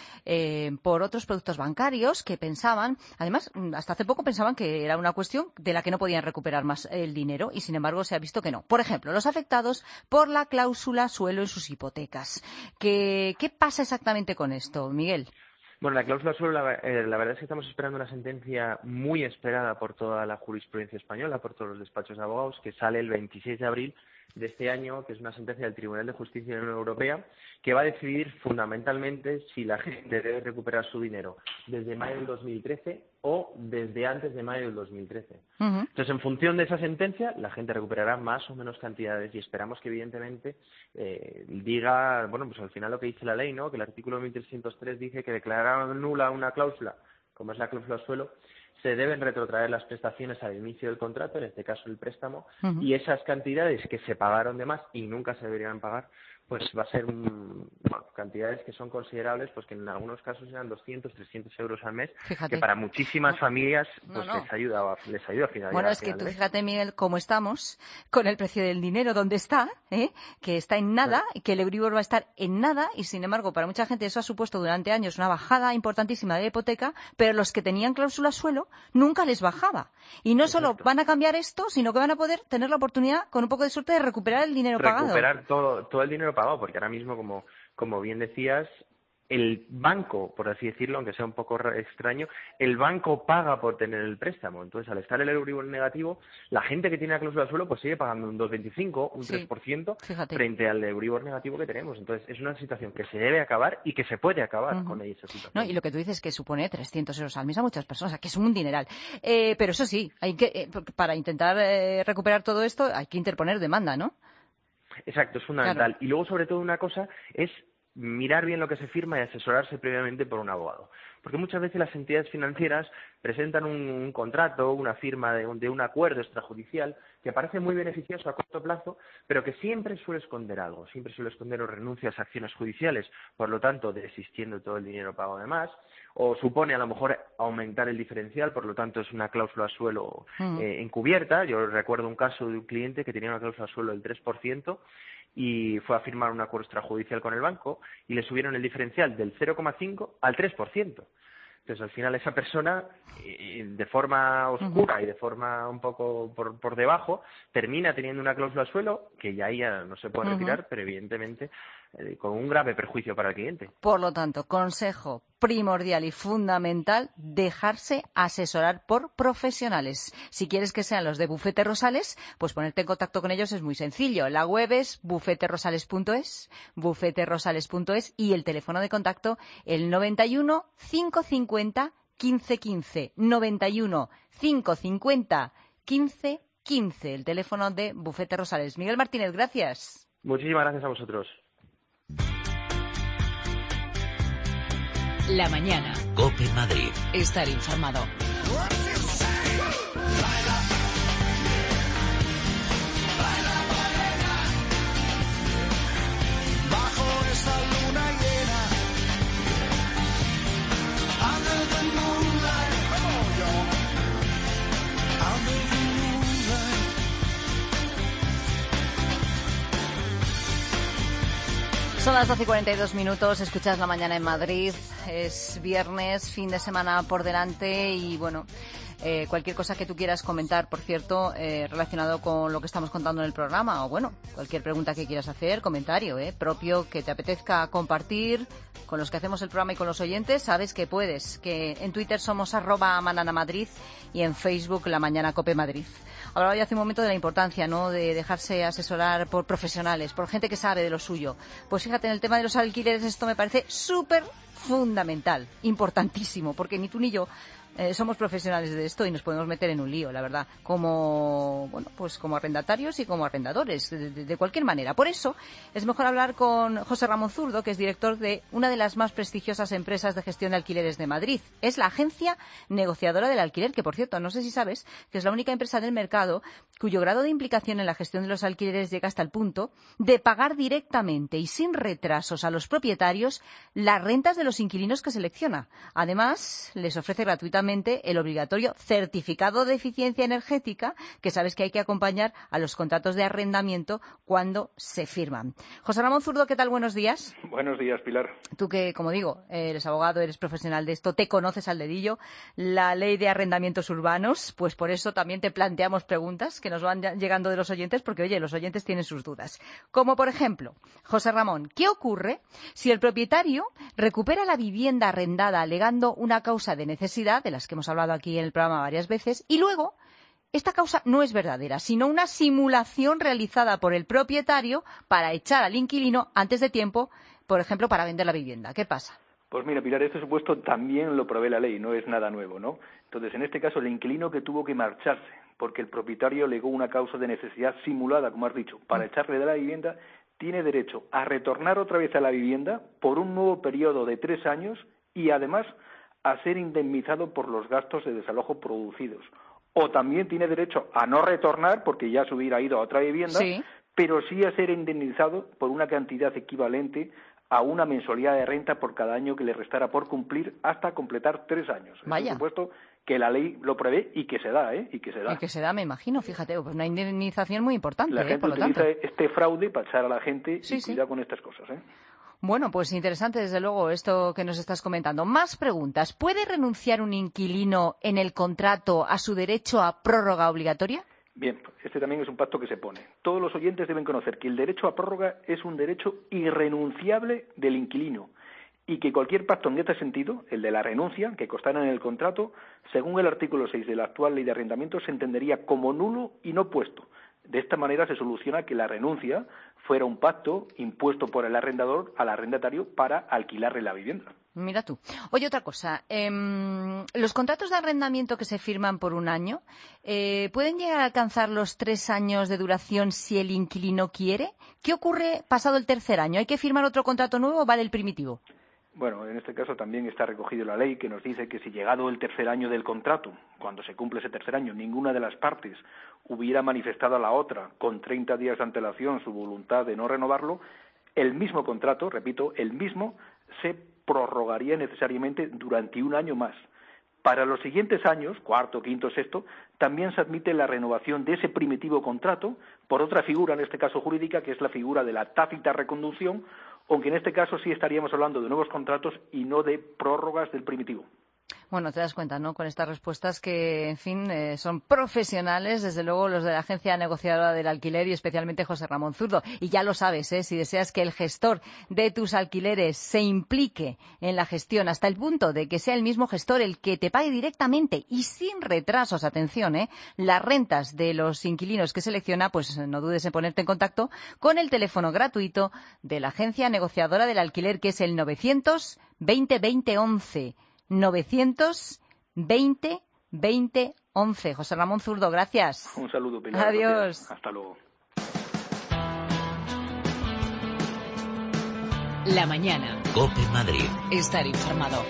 por otros productos bancarios que pensaban, además, hasta hace poco pensaban que era una cuestión de la que no podían recuperar más el dinero y sin embargo se ha visto que no. Por ejemplo, los afectados por la cláusula suelo en sus hipotecas. ¿Qué pasa exactamente con esto, Miguel? Bueno, la cláusula suelo, la verdad es que estamos esperando una sentencia muy esperada por toda la jurisprudencia española, por todos los despachos de abogados, que sale el 26 de abril de este año, que es una sentencia del Tribunal de Justicia de la Unión Europea, que va a decidir fundamentalmente si la gente debe recuperar su dinero desde mayo del 2013 o desde antes de mayo del 2013. Entonces, en función de esa sentencia, la gente recuperará más o menos cantidades y esperamos que, evidentemente, diga, bueno, pues al final lo que dice la ley, ¿no? Que el artículo 1303 dice que declarar nula una cláusula, como es la cláusula suelo, se deben retrotraer las prestaciones al inicio del contrato, en este caso el préstamo, y esas cantidades que se pagaron de más y nunca se deberían pagar, pues va a ser cantidades que son considerables, pues que en algunos casos eran 200, 300 euros al mes. Fíjate. Que para muchísimas familias pues les ayuda a finalizar. Bueno, es que tú fíjate, Miguel, cómo estamos con el precio del dinero, donde está, que está en nada, que el Euribor va a estar en nada, y sin embargo, para mucha gente eso ha supuesto durante años una bajada importantísima de la hipoteca, pero los que tenían cláusula suelo nunca les bajaba. Y no solo van a cambiar esto, sino que van a poder tener la oportunidad, con un poco de suerte, de recuperar el dinero pagado. Recuperar todo el dinero pagado, porque ahora mismo, como bien decías, el banco, por así decirlo, aunque sea un poco extraño, el banco paga por tener el préstamo. Entonces, al estar el Euribor negativo, la gente que tiene la cláusula suelo pues sigue pagando un 2,25, un 3% frente al Euribor negativo que tenemos. Entonces, es una situación que se debe acabar y que se puede acabar con esa situación. No, y lo que tú dices que supone 300 euros al mes a muchas personas, o sea, que es un dineral. Pero eso sí, hay que para intentar recuperar todo esto hay que interponer demanda, ¿no? Exacto, es fundamental. Claro. Y luego, sobre todo, una cosa es mirar bien lo que se firma y asesorarse previamente por un abogado. Porque muchas veces las entidades financieras presentan un contrato, una firma de un acuerdo extrajudicial que parece muy beneficioso a corto plazo, pero que siempre suele esconder algo. Siempre suele esconder o renuncias a acciones judiciales, por lo tanto, desistiendo todo el dinero pago de más, o supone a lo mejor aumentar el diferencial, por lo tanto, es una cláusula suelo encubierta. Yo recuerdo un caso de un cliente que tenía una cláusula suelo del 3%, y fue a firmar un acuerdo extrajudicial con el banco y le subieron el diferencial del 0,5 al 3%. Entonces, al final, esa persona, de forma oscura y de forma un poco por debajo, termina teniendo una cláusula suelo que ya no se puede retirar, pero evidentemente con un grave perjuicio para el cliente. Por lo tanto, consejo primordial y fundamental, dejarse asesorar por profesionales. Si quieres que sean los de Bufete Rosales, pues ponerte en contacto con ellos es muy sencillo. La web es bufeterosales.es, bufeterosales.es, y el teléfono de contacto el 91 550 1515, 91 550 1515, el teléfono de Bufete Rosales. Miguel Martínez, gracias. Muchísimas gracias a vosotros. La mañana. COPE Madrid. Estar informado. Bajo esa luna llena, under the moonlight, under the moonlight. Son las 12:42, escuchas La Mañana en Madrid, es viernes, fin de semana por delante y bueno, cualquier cosa que tú quieras comentar, por cierto, relacionado con lo que estamos contando en el programa, o bueno, cualquier pregunta que quieras hacer, comentario propio que te apetezca compartir con los que hacemos el programa y con los oyentes, sabes que puedes, que en Twitter somos @mananamadrid y en Facebook La Mañana Cope Madrid. Hablaba ya hace un momento de la importancia, ¿no?, de dejarse asesorar por profesionales, por gente que sabe de lo suyo. Pues fíjate, en el tema de los alquileres esto me parece súper fundamental, importantísimo, porque ni tú ni yo somos profesionales de esto y nos podemos meter en un lío, la verdad, como arrendatarios y como arrendadores, de cualquier manera. Por eso es mejor hablar con José Ramón Zurdo, que es director de una de las más prestigiosas empresas de gestión de alquileres de Madrid. Es la agencia negociadora del alquiler, que por cierto, no sé si sabes, que es la única empresa del mercado cuyo grado de implicación en la gestión de los alquileres llega hasta el punto de pagar directamente y sin retrasos a los propietarios las rentas de los inquilinos que selecciona. Además, les ofrece gratuitamente el obligatorio certificado de eficiencia energética, que sabes que hay que acompañar a los contratos de arrendamiento cuando se firman. José Ramón Zurdo, ¿qué tal? Buenos días. Buenos días, Pilar. Tú que, como digo, eres abogado, eres profesional de esto, te conoces al dedillo la ley de arrendamientos urbanos, pues por eso también te planteamos preguntas que nos van llegando de los oyentes, porque, oye, los oyentes tienen sus dudas. Como, por ejemplo, José Ramón, ¿qué ocurre si el propietario recupera la vivienda arrendada alegando una causa de necesidad, de las que hemos hablado aquí en el programa varias veces, y luego esta causa no es verdadera, sino una simulación realizada por el propietario para echar al inquilino antes de tiempo, por ejemplo, para vender la vivienda? ¿Qué pasa? Pues mira, Pilar, este supuesto también lo prevé la ley, no es nada nuevo, ¿no? Entonces, en este caso, el inquilino que tuvo que marcharse porque el propietario alegó una causa de necesidad simulada, como has dicho, para echarle de la vivienda, tiene derecho a retornar otra vez a la vivienda por un nuevo periodo de 3 años y, además, a ser indemnizado por los gastos de desalojo producidos. O también tiene derecho a no retornar porque ya se hubiera ido a otra vivienda, sí, pero sí a ser indemnizado por una cantidad equivalente a una mensualidad de renta por cada año que le restara por cumplir hasta completar 3 años. Vaya. Por supuesto que la ley lo prevé y que se da, Y que se da. Y que se da, me imagino, fíjate, pues una indemnización muy importante, la gente por lo utiliza tanto este fraude para echar a la gente sí, y cuidado con estas cosas, Bueno, pues interesante, desde luego, esto que nos estás comentando. Más preguntas. ¿Puede renunciar un inquilino en el contrato a su derecho a prórroga obligatoria? Bien, este también es un pacto que se pone. Todos los oyentes deben conocer que el derecho a prórroga es un derecho irrenunciable del inquilino y que cualquier pacto en este sentido, el de la renuncia, que constara en el contrato, según el artículo 6 de la actual Ley de Arrendamiento, se entendería como nulo y no puesto. De esta manera se soluciona que la renuncia fuera un pacto impuesto por el arrendador al arrendatario para alquilarle la vivienda. Mira tú. Oye, otra cosa. Los contratos de arrendamiento que se firman por un año, ¿pueden llegar a alcanzar los 3 años de duración si el inquilino quiere? ¿Qué ocurre pasado el tercer año? ¿Hay que firmar otro contrato nuevo o vale el primitivo? Bueno, en este caso también está recogido la ley que nos dice que si llegado el tercer año del contrato, cuando se cumple ese tercer año, ninguna de las partes hubiera manifestado a la otra con 30 días de antelación su voluntad de no renovarlo, el mismo contrato, repito, el mismo, se prorrogaría necesariamente durante un año más. Para los siguientes años, cuarto, quinto, sexto, también se admite la renovación de ese primitivo contrato por otra figura, en este caso jurídica, que es la figura de la tácita reconducción, aunque en este caso sí estaríamos hablando de nuevos contratos y no de prórrogas del primitivo. Bueno, te das cuenta, ¿no? Con estas respuestas que, en fin, son profesionales, desde luego los de la Agencia Negociadora del Alquiler y especialmente José Ramón Zurdo. Y ya lo sabes, si deseas que el gestor de tus alquileres se implique en la gestión hasta el punto de que sea el mismo gestor el que te pague directamente y sin retrasos, atención, las rentas de los inquilinos que selecciona, pues no dudes en ponerte en contacto con el teléfono gratuito de la Agencia Negociadora del Alquiler, que es el 900 20 20 11. 920 20 11. José Ramón Zurdo, gracias. Un saludo, Pilar. Adiós. Gracias. Hasta luego. La mañana. COPE Madrid. Estar informado.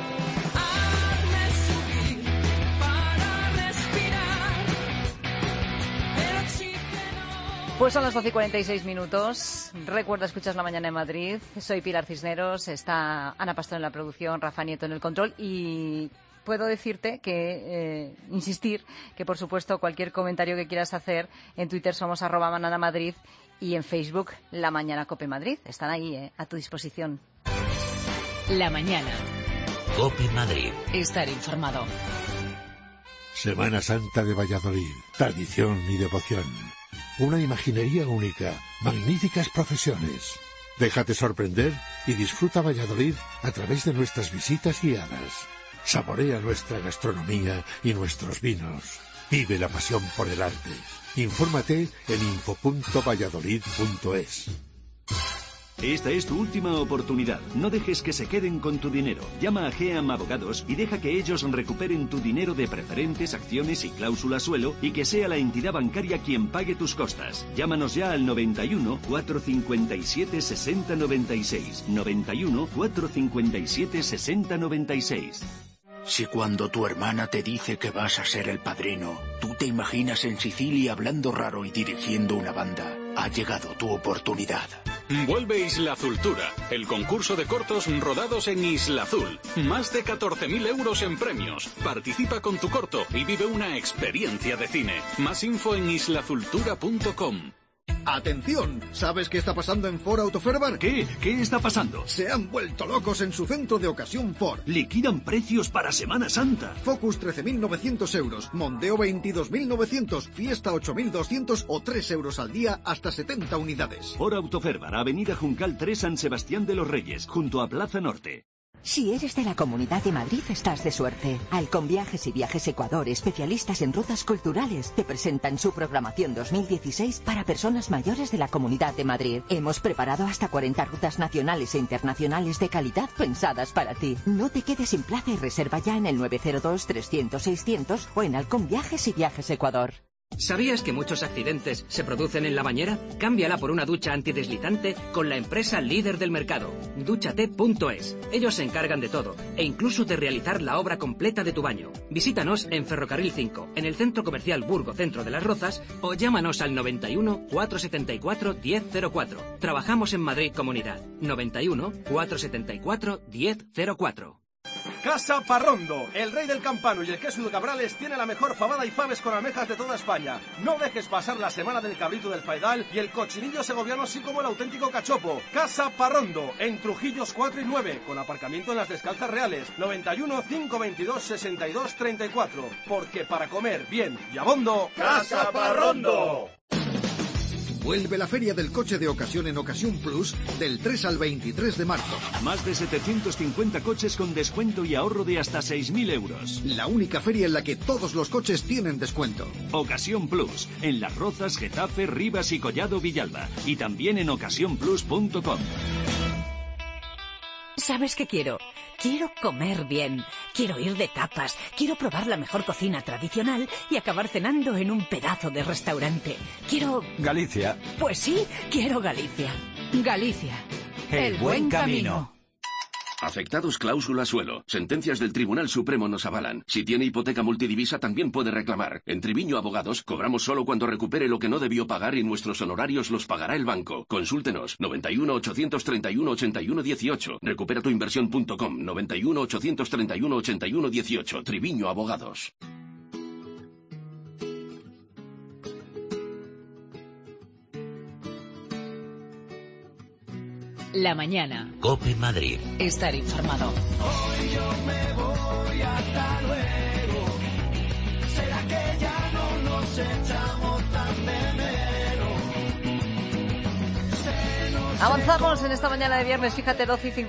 Pues son las 12:46. Recuerda, escuchas La Mañana en Madrid. Soy Pilar Cisneros, está Ana Pastor en la producción, Rafa Nieto en el control y puedo decirte que, insistir, que por supuesto cualquier comentario que quieras hacer, en Twitter somos @mananamadrid y en Facebook La Mañana COPE Madrid. Están ahí, a tu disposición. La mañana. COPE Madrid. Estar informado. Semana Santa de Valladolid. Tradición y devoción. Una imaginería única, magníficas procesiones. Déjate sorprender y disfruta Valladolid a través de nuestras visitas guiadas. Saborea nuestra gastronomía y nuestros vinos. Vive la pasión por el arte. Infórmate en info.valladolid.es. Esta es tu última oportunidad. No dejes que se queden con tu dinero. Llama a GEAM Abogados y deja que ellos recuperen tu dinero de preferentes, acciones y cláusula suelo y que sea la entidad bancaria quien pague tus costas. Llámanos ya al 91 457 6096. 91 457 6096. Si cuando tu hermana te dice que vas a ser el padrino, tú te imaginas en Sicilia hablando raro y dirigiendo una banda, ha llegado tu oportunidad. Vuelve Isla Azultura, el concurso de cortos rodados en Isla Azul. Más de 14.000 euros en premios. Participa con tu corto y vive una experiencia de cine. Más info en islaazultura.com. ¡Atención! ¿Sabes qué está pasando en Ford Autoferbar? ¿Qué? ¿Qué está pasando? Se han vuelto locos en su centro de ocasión Ford. Liquidan precios para Semana Santa. Focus 13.900 euros, Mondeo 22.900, Fiesta 8.200 o 3 euros al día hasta 70 unidades. Ford Autoferbar, Avenida Juncal 3, San Sebastián de los Reyes, junto a Plaza Norte. Si eres de la Comunidad de Madrid, estás de suerte. Halcón Viajes y Viajes Ecuador, especialistas en rutas culturales, te presentan su programación 2016 para personas mayores de la Comunidad de Madrid. Hemos preparado hasta 40 rutas nacionales e internacionales de calidad pensadas para ti. No te quedes sin plaza y reserva ya en el 902-300-600 o en Halcón Viajes y Viajes Ecuador. ¿Sabías que muchos accidentes se producen en la bañera? Cámbiala por una ducha antideslizante con la empresa líder del mercado, Dúchate.es. Ellos se encargan de todo e incluso de realizar la obra completa de tu baño. Visítanos en Ferrocarril 5, en el Centro Comercial Burgo Centro de las Rozas o llámanos al 91 474 1004. Trabajamos en Madrid Comunidad. 91 474 1004. Casa Parrondo, el rey del campano y el queso de Cabrales tiene la mejor fabada y faves con almejas de toda España. No dejes pasar la semana del cabrito del Faidal y el cochinillo segoviano así como el auténtico cachopo. Casa Parrondo, en Trujillos 4 y 9, con aparcamiento en las Descalzas Reales. 91 522 62 34. Porque para comer bien y abondo, Casa Parrondo. Vuelve la Feria del Coche de Ocasión en Ocasión Plus del 3 al 23 de marzo. Más de 750 coches con descuento y ahorro de hasta 6.000 euros. La única feria en la que todos los coches tienen descuento. Ocasión Plus, en Las Rozas, Getafe, Rivas y Collado Villalba. Y también en ocasiónplus.com. ¿Sabes qué quiero? Quiero comer bien, quiero ir de tapas, quiero probar la mejor cocina tradicional y acabar cenando en un pedazo de restaurante. Quiero... Galicia. Pues sí, quiero Galicia. Galicia. El buen camino. Afectados cláusula suelo. Sentencias del Tribunal Supremo nos avalan. Si tiene hipoteca multidivisa también puede reclamar. En Triviño Abogados cobramos solo cuando recupere lo que no debió pagar y nuestros honorarios los pagará el banco. Consúltenos. 91 831 81 18. Recuperatuinversión.com. 91 831 81 18. Triviño Abogados. La mañana. COPE Madrid. Estar informado. Hoy yo me voy, hasta luego. ¿Será que ya no nos echamos tan de menos? Avanzamos en esta mañana de viernes, fíjate,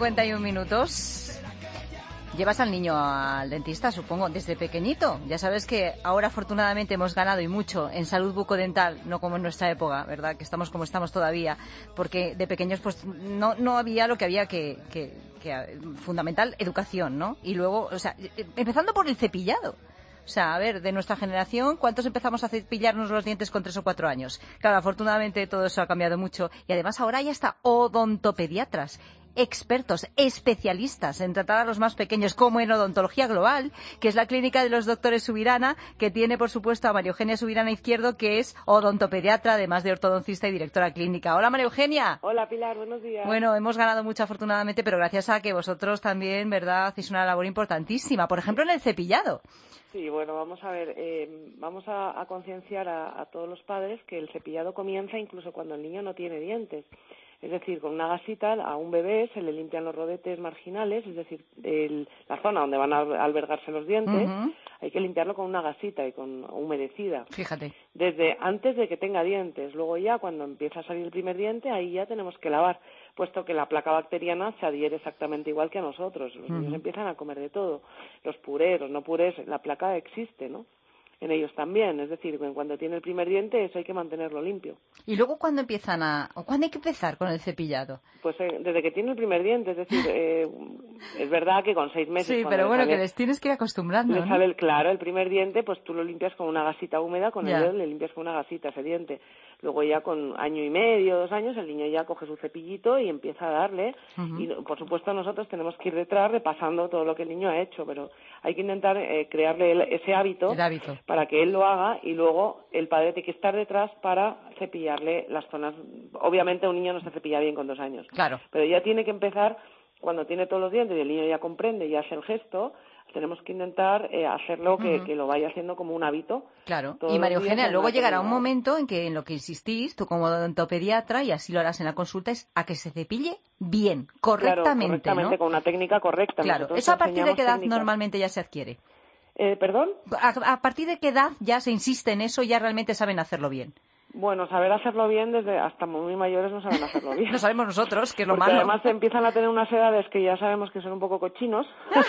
12:51. Llevas al niño al dentista, supongo, desde pequeñito. Ya sabes que ahora afortunadamente hemos ganado y mucho en salud bucodental, no como en nuestra época, ¿verdad? Que estamos como estamos todavía, porque de pequeños pues no había lo que había que fundamental, educación, ¿no? Y luego, o sea, empezando por el cepillado. O sea, a ver, de nuestra generación, ¿cuántos empezamos a cepillarnos los dientes con 3 o 4 años? Claro, afortunadamente todo eso ha cambiado mucho. Y además ahora hay hasta odontopediatras, expertos, especialistas en tratar a los más pequeños, como en Odontología Global, que es la clínica de los doctores Subirana, que tiene, por supuesto, a María Eugenia Subirana Izquierdo, que es odontopediatra, además de ortodoncista y directora clínica. Hola, María Eugenia. Hola, Pilar, buenos días. Bueno, hemos ganado mucho, afortunadamente, pero gracias a que vosotros también, ¿verdad?, hacéis una labor importantísima. Por ejemplo, en el cepillado. Sí, bueno, vamos a ver, vamos a concienciar a todos los padres que el cepillado comienza incluso cuando el niño no tiene dientes. Es decir, con una gasita a un bebé se le limpian los rodetes marginales, es decir, la zona donde van a albergarse los dientes, hay que limpiarlo con una gasita y con humedecida. Fíjate. Desde antes de que tenga dientes. Luego ya, cuando empieza a salir el primer diente, ahí ya tenemos que lavar, puesto que la placa bacteriana se adhiere exactamente igual que a nosotros. Los niños empiezan a comer de todo. Los purés, los no purés, la placa existe, ¿no? En ellos también, es decir, cuando tiene el primer diente eso hay que mantenerlo limpio. ¿Y luego cuándo cuándo hay que empezar con el cepillado? Pues desde que tiene el primer diente, es decir, es verdad que con 6 meses... Sí, pero bueno, que les tienes que ir acostumbrando, ¿no? Sale, claro, el primer diente, pues tú lo limpias con una gasita húmeda, con el dedo le limpias con una gasita ese diente. Luego ya con 1 año y medio, 2 años, el niño ya coge su cepillito y empieza a darle. Y por supuesto nosotros tenemos que ir detrás repasando todo lo que el niño ha hecho, pero hay que intentar crearle ese hábito, para que él lo haga, y luego el padre tiene que estar detrás para cepillarle las zonas. Obviamente un niño no se cepilla bien con 2 años. Claro. Pero ya tiene que empezar cuando tiene todos los dientes y el niño ya comprende y hace el gesto. Tenemos que intentar hacerlo que lo vaya haciendo como un hábito. Claro. Y María Eugenia, luego llegará un momento en lo que insistís, tú como odontopediatra, y así lo harás en la consulta, es a que se cepille bien, correctamente, claro, correctamente, ¿no? Con una técnica correcta. Claro. Nosotros ¿Eso a partir de qué edad técnicas. Normalmente ya se adquiere? ¿Perdón? ¿A partir de qué edad ya se insiste en eso y ya realmente saben hacerlo bien? Bueno, saber hacerlo bien desde hasta muy mayores no saben hacerlo bien. Lo sabemos nosotros, que es lo Porque malo. Además empiezan a tener unas edades que ya sabemos que son un poco cochinos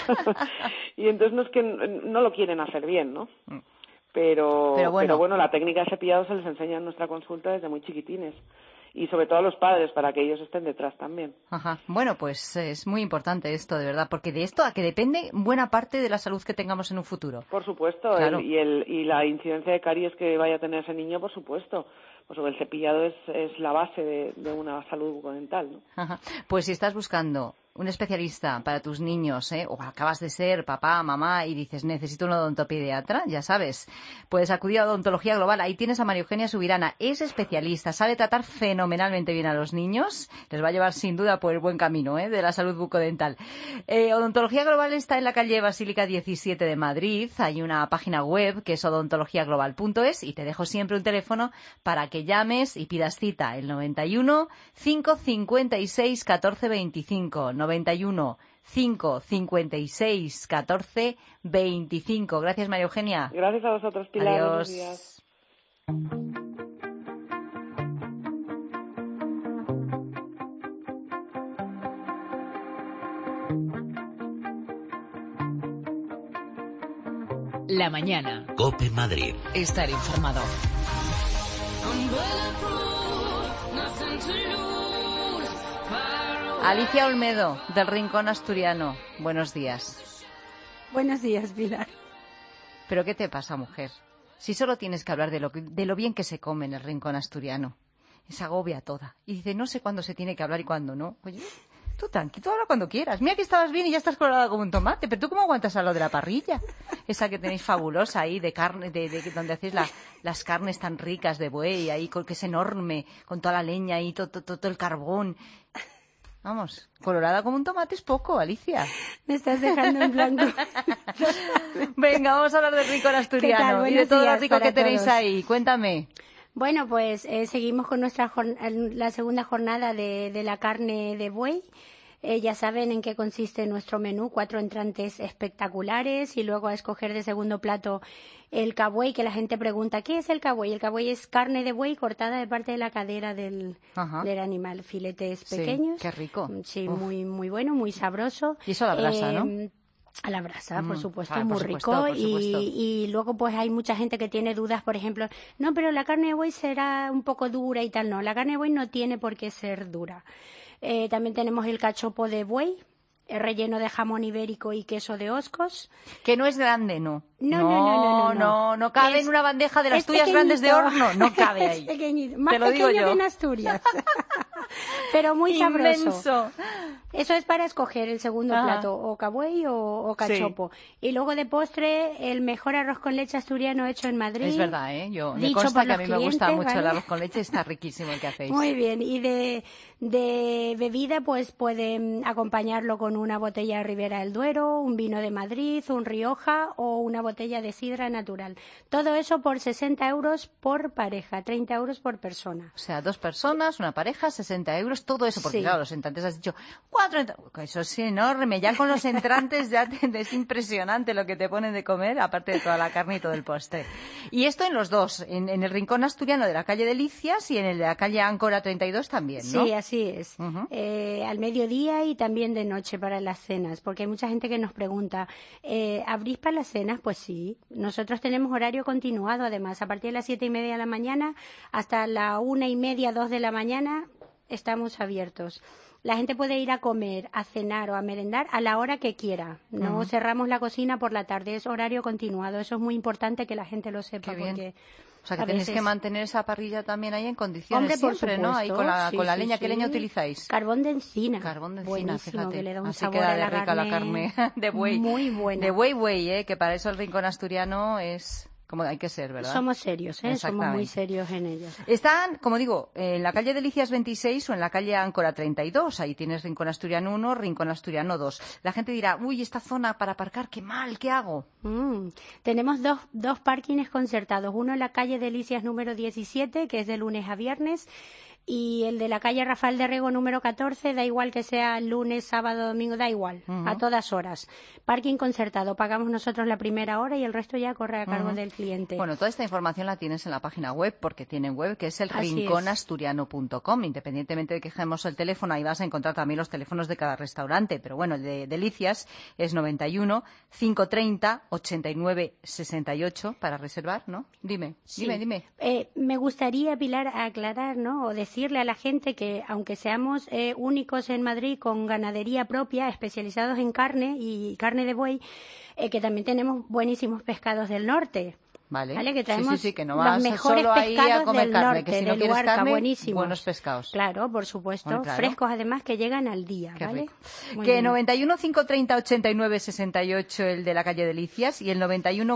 y entonces no es que no lo quieren hacer bien, ¿no? Pero bueno, la técnica de cepillado se les enseña en nuestra consulta desde muy chiquitines. Y sobre todo a los padres, para que ellos estén detrás también. Ajá. Bueno, pues es muy importante esto, de verdad, porque de esto a que depende buena parte de la salud que tengamos en un futuro. Por supuesto, claro. y la incidencia de caries que vaya a tener ese niño, por supuesto. Pues el cepillado es la base de una salud bucodental, ¿no? Ajá. Pues si estás buscando un especialista para tus niños, o acabas de ser papá, mamá y dices necesito un odontopediatra, ya sabes, puedes acudir a Odontología Global. Ahí tienes a María Eugenia Subirana, es especialista, sabe tratar fenomenalmente bien a los niños, les va a llevar sin duda por el buen camino de la salud bucodental. Odontología Global está en la calle Basílica 17 de Madrid, hay una página web que es odontologiaglobal.es y te dejo siempre un teléfono para que llames y pidas cita, el 91 556 14 25. 91 556 14 25. Gracias, María Eugenia. Gracias a vosotros, Pilar. Adiós. Buenos días. La mañana. COPE Madrid. Estar informado. Alicia Olmedo, del Rincón Asturiano. Buenos días. Buenos días, Pilar. ¿Pero qué te pasa, mujer? Si solo tienes que hablar de lo bien que se come en el Rincón Asturiano. Es agobia toda. Y dice, no sé cuándo se tiene que hablar y cuándo no. Oye, tú tranquilo, tú habla cuando quieras. Mira que estabas bien y ya estás colorada como un tomate. Pero tú cómo aguantas a lo de la parrilla. Esa que tenéis fabulosa ahí de carne, de donde hacéis las carnes tan ricas de buey, ahí que es enorme, con toda la leña y todo el carbón. Vamos, colorada como un tomate es poco, Alicia. Me estás dejando en blanco. Venga, vamos a hablar del Rincón Asturiano y de todo lo rico que tenéis ahí. Cuéntame. Bueno, pues seguimos con la segunda jornada de la carne de buey. Ya saben en qué consiste nuestro menú, 4 entrantes espectaculares y luego a escoger de segundo plato el cabuey, que la gente pregunta, ¿qué es el cabuey? El cabuey es carne de buey cortada de parte de la cadera del animal, filetes pequeños. Sí, qué rico. Sí, muy, muy bueno, muy sabroso. Y eso a la brasa, ¿no? A la brasa, por supuesto, claro, muy por rico. supuesto, por supuesto. Y luego pues hay mucha gente que tiene dudas, por ejemplo, no, pero la carne de buey será un poco dura y tal. No, la carne de buey no tiene por qué ser dura. También tenemos el cachopo de buey, relleno de jamón ibérico y queso de Oscos. Que no es grande, ¿no? No cabe en una bandeja de las tuyas pequeñito. grandes de horno, no cabe ahí. Es pequeñito, más Te lo digo pequeño yo. que en Asturias. Pero muy sabroso. Inmenso. Eso es para escoger el segundo plato, o cabuey o cachopo. Sí. Y luego de postre, el mejor arroz con leche asturiano hecho en Madrid. Es verdad, ¿eh? Me Dicho consta por que a los mí me gusta clientes, mucho el ¿vale? arroz con leche, está riquísimo el que hacéis. Muy bien, y de bebida pues pueden acompañarlo con una botella de Ribera del Duero, un vino de Madrid, un Rioja o una botella de sidra natural. Todo eso por 60 euros por pareja, 30 euros por persona. O sea, 2 personas, una pareja, 60 euros, todo eso, porque Sí. claro, los entrantes has dicho 4 entrantes, eso es enorme, ya con los entrantes ya es impresionante lo que te ponen de comer, aparte de toda la carne y todo el postre. Y esto en los dos, en el rincón asturiano de la calle Delicias y en el de la calle Áncora 32 también, ¿no? Sí, así es. Al mediodía y también de noche para las cenas, porque hay mucha gente que nos pregunta, ¿abrís para las cenas? Pues sí. Nosotros tenemos horario continuado, además, a partir de las 7:30 de la mañana hasta la 1:30, 2 de la mañana estamos abiertos. La gente puede ir a comer, a cenar o a merendar a la hora que quiera. No cerramos la cocina por la tarde, es horario continuado. Eso es muy importante que la gente lo sepa. Qué bien. Porque o sea, que a tenéis veces... que mantener esa parrilla también ahí en condiciones. Hombre, por siempre, ¿no? Ahí supuesto. con la Sí, leña. sí, ¿Qué leña sí. utilizáis? Carbón de encina. Carbón de encina, Buenísimo, fíjate. que le da un así sabor queda a de la rica la carne de buey. Muy buena. De buey, que para eso el rincón asturiano es como hay que ser, ¿verdad? Somos serios, somos muy Exactamente. serios en ello. Están, como digo, en la calle Delicias 26 o en la calle Áncora 32. Ahí tienes Rincón Asturiano 1, Rincón Asturiano 2. La gente dirá, uy, esta zona para aparcar, qué mal, ¿qué hago? Tenemos dos parkings concertados. Uno en la calle Delicias número 17, que es de lunes a viernes, y el de la calle Rafael de Rego número 14, da igual que sea lunes, sábado, domingo, da igual, a todas horas. Parking concertado, pagamos nosotros la primera hora y el resto ya corre a cargo del cliente. Bueno, toda esta información la tienes en la página web, porque tienen web, que es el Así rinconasturiano.com. Independientemente de que dejemos el teléfono, ahí vas a encontrar también los teléfonos de cada restaurante. Pero bueno, el de Delicias es 91 530 89 68 para reservar, ¿no? Dime. Me gustaría, Pilar, aclarar, ¿no? O decirle a la gente que, aunque seamos únicos en Madrid con ganadería propia, especializados en carne y carne de buey, que también tenemos buenísimos pescados del norte. Vale, Que traemos sí, que no los vas mejores solo ahí a pescados comer del carne, norte, que si no del quieres Luarca, carne, buenísimos. buenos pescados. Claro, por supuesto, Bueno, claro. frescos además que llegan al día, Qué ¿vale? rico. Muy Que bien. 91 530 89 68 el de la calle Delicias y el 91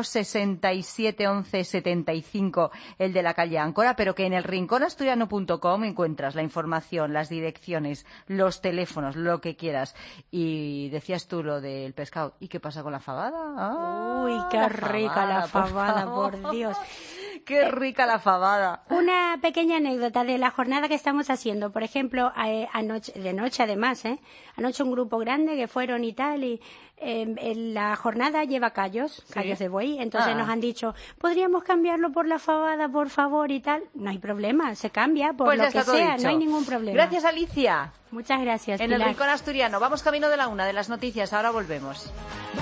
467 11 75 el de la calle Áncora, pero que en el rinconasturiano.com encuentras la información, las direcciones, los teléfonos, lo que quieras. Y decías tú lo del pescado. ¿Y qué pasa con la fabada? Uy, qué rica la fabada, por Dios. Qué rica la fabada. Una pequeña anécdota de la jornada que estamos haciendo. Por ejemplo, de noche además, anoche un grupo grande que fueron y tal, y en la jornada lleva callos de buey. Entonces nos han dicho, ¿podríamos cambiarlo por la fabada, por favor, y tal? No hay problema, se cambia por Pues lo ya que está todo sea, dicho. no hay ningún problema. Gracias, Alicia. Muchas gracias, En el Pilar. Rincón Asturiano. Vamos camino de la 1 de las noticias. Ahora volvemos.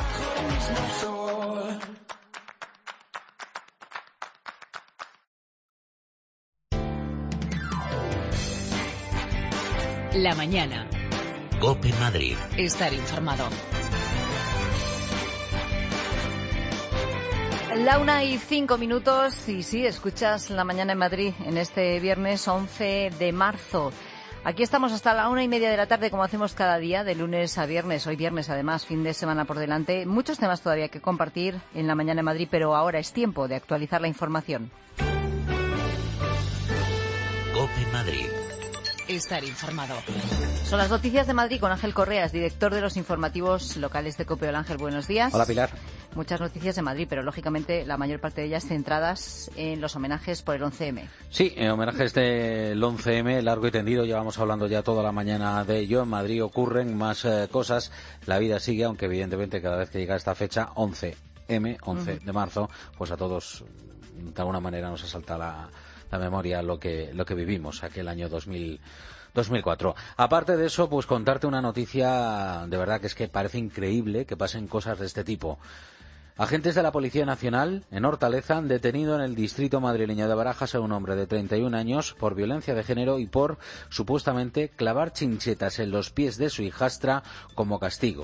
La mañana. COPE Madrid. Estar informado. La 1:05 y sí, escuchas La Mañana en Madrid en este viernes 11 de marzo. Aquí estamos hasta la 1:30 de la tarde, como hacemos cada día, de lunes a viernes. Hoy viernes, además, fin de semana por delante. Muchos temas todavía que compartir en La Mañana en Madrid, pero ahora es tiempo de actualizar la información. COPE Madrid. Estar informado. Son las noticias de Madrid con Ángel Correas, director de los informativos locales de COPE. Hola, Ángel, buenos días. Hola, Pilar. muchas noticias de Madrid, pero lógicamente la mayor parte de ellas centradas en los homenajes por el 11M. Sí, homenajes del 11M, largo y tendido, llevamos hablando ya toda la mañana de ello. En Madrid ocurren más cosas, la vida sigue, aunque evidentemente cada vez que llega esta fecha, 11 de marzo, pues a todos de alguna manera nos asalta la memoria lo que vivimos aquel año 2004. Aparte de eso, pues contarte una noticia de verdad que es que parece increíble que pasen cosas de este tipo. Agentes de la Policía Nacional en Hortaleza han detenido en el distrito madrileño de Barajas a un hombre de 31 años por violencia de género y por supuestamente clavar chinchetas en los pies de su hijastra como castigo.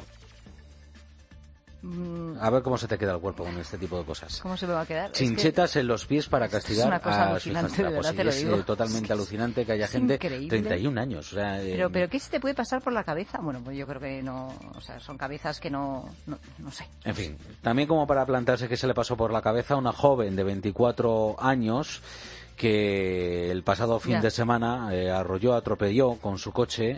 A ver cómo se te queda el cuerpo con este tipo de cosas. ¿Cómo se me va a quedar? Chinchetas en los pies para castigar a su hijastra. Pues sí, es totalmente alucinante que haya gente... Increíble. 31 años. O sea, pero ¿qué se te puede pasar por la cabeza? Bueno, pues yo creo que no... O sea, son cabezas que no sé. En fin, también como para plantearse qué se le pasó por la cabeza a una joven de 24 años... que el pasado fin de semana atropelló con su coche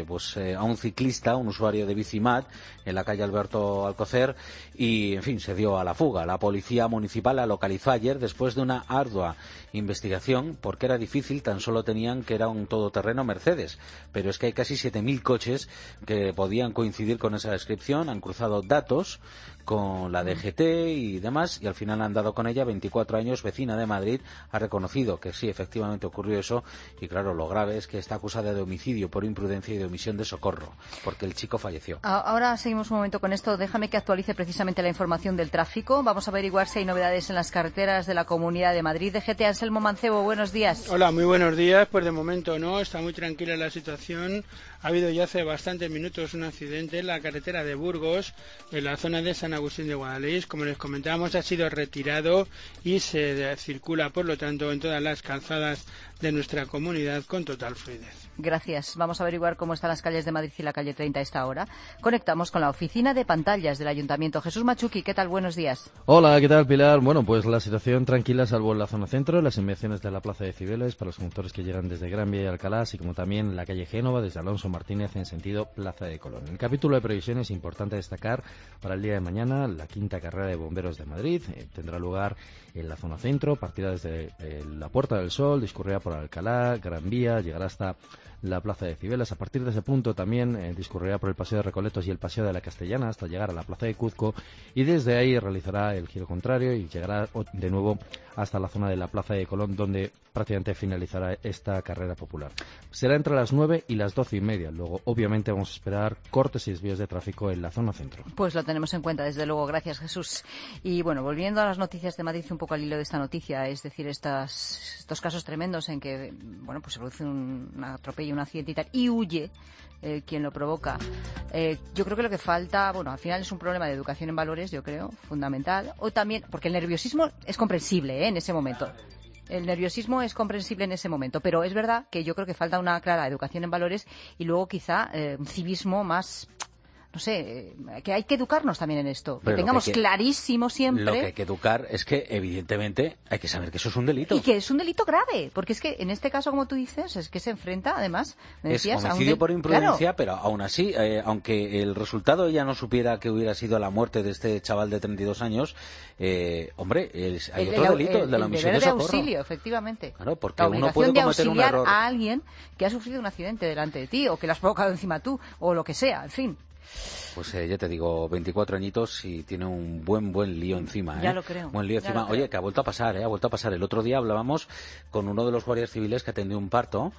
a un ciclista, un usuario de Bicimat, en la calle Alberto Alcocer, y en fin, se dio a la fuga. La policía municipal la localizó ayer después de una ardua investigación, porque era difícil, tan solo tenían que era un todoterreno Mercedes, pero es que hay casi 7.000 coches que podían coincidir con esa descripción, han cruzado datos con la DGT y demás, y al final han dado con ella. 24 años, vecina de Madrid, ha reconocido que sí, efectivamente ocurrió eso, y claro, lo grave es que está acusada de homicidio por imprudencia y de omisión de socorro, porque el chico falleció. Ahora seguimos un momento con esto. Déjame que actualice precisamente la información del tráfico. Vamos a averiguar si hay novedades en las carreteras de la Comunidad de Madrid. DGT, Anselmo Mancebo, buenos días. Hola, muy buenos días. Pues de momento no, está muy tranquila la situación. Ha habido ya hace bastantes minutos un accidente en la carretera de Burgos, en la zona de San Agustín de Guadalix. Como les comentábamos, ha sido retirado y se circula, por lo tanto, en todas las calzadas de nuestra comunidad con total fluidez. Gracias. Vamos a averiguar cómo están las calles de Madrid y la calle 30 a esta hora. Conectamos con la oficina de pantallas del Ayuntamiento. Jesús Machuqui, ¿qué tal? Buenos días. Hola, ¿qué tal, Pilar? Bueno, pues la situación tranquila, salvo en la zona centro, las inmediaciones de la Plaza de Cibeles para los conductores que llegan desde Gran Vía y Alcalá, así como también la calle Génova desde Alonso Martínez en sentido Plaza de Colón. En el capítulo de previsiones es importante destacar para el día de mañana la quinta carrera de bomberos de Madrid. Tendrá lugar en la zona centro, partirá desde la Puerta del Sol, discurrirá por Alcalá, Gran Vía, llegará hasta la Plaza de Cibeles. A partir de ese punto también discurrirá por el Paseo de Recoletos y el Paseo de la Castellana hasta llegar a la Plaza de Cuzco, y desde ahí realizará el giro contrario y llegará de nuevo hasta la zona de la Plaza de Colón, donde prácticamente finalizará esta carrera popular. Será entre las 9 y las 12:30. Luego, obviamente, vamos a esperar cortes y desvíos de tráfico en la zona centro. Pues lo tenemos en cuenta, desde luego. Gracias, Jesús. Y bueno, volviendo a las noticias de Madrid, un poco al hilo de esta noticia, es decir, estos casos tremendos en que, bueno, pues se produce un atropello, un accidente y tal, y huye quien lo provoca. Yo creo que lo que falta, bueno, al final es un problema de educación en valores, yo creo, fundamental. O también, porque el nerviosismo es comprensible, en ese momento. El nerviosismo es comprensible en ese momento, pero es verdad que yo creo que falta una clara educación en valores y luego quizá un civismo más, no sé, que hay que educarnos también en esto. Que tengamos clarísimo siempre. Lo que hay que educar es que, evidentemente, hay que saber que eso es un delito. Y que es un delito grave, porque es que en este caso, como tú dices, es que se enfrenta, además, me decías, es homicidio por imprudencia, claro. Pero aún así, aunque el resultado ella no supiera que hubiera sido la muerte de este chaval de 32 años, hombre, hay otro delito, el de la omisión de socorro. Auxilio, efectivamente. Claro, porque la uno puede de cometer un auxiliar error a alguien que ha sufrido un accidente delante de ti, o que le has provocado encima tú, o lo que sea, en fin. Pues ya te digo, 24 añitos y tiene un buen lío encima. Ya lo creo. Buen lío encima. Oye, que ha vuelto a pasar, ha vuelto a pasar. El otro día hablábamos con uno de los guardias civiles que atendió un parto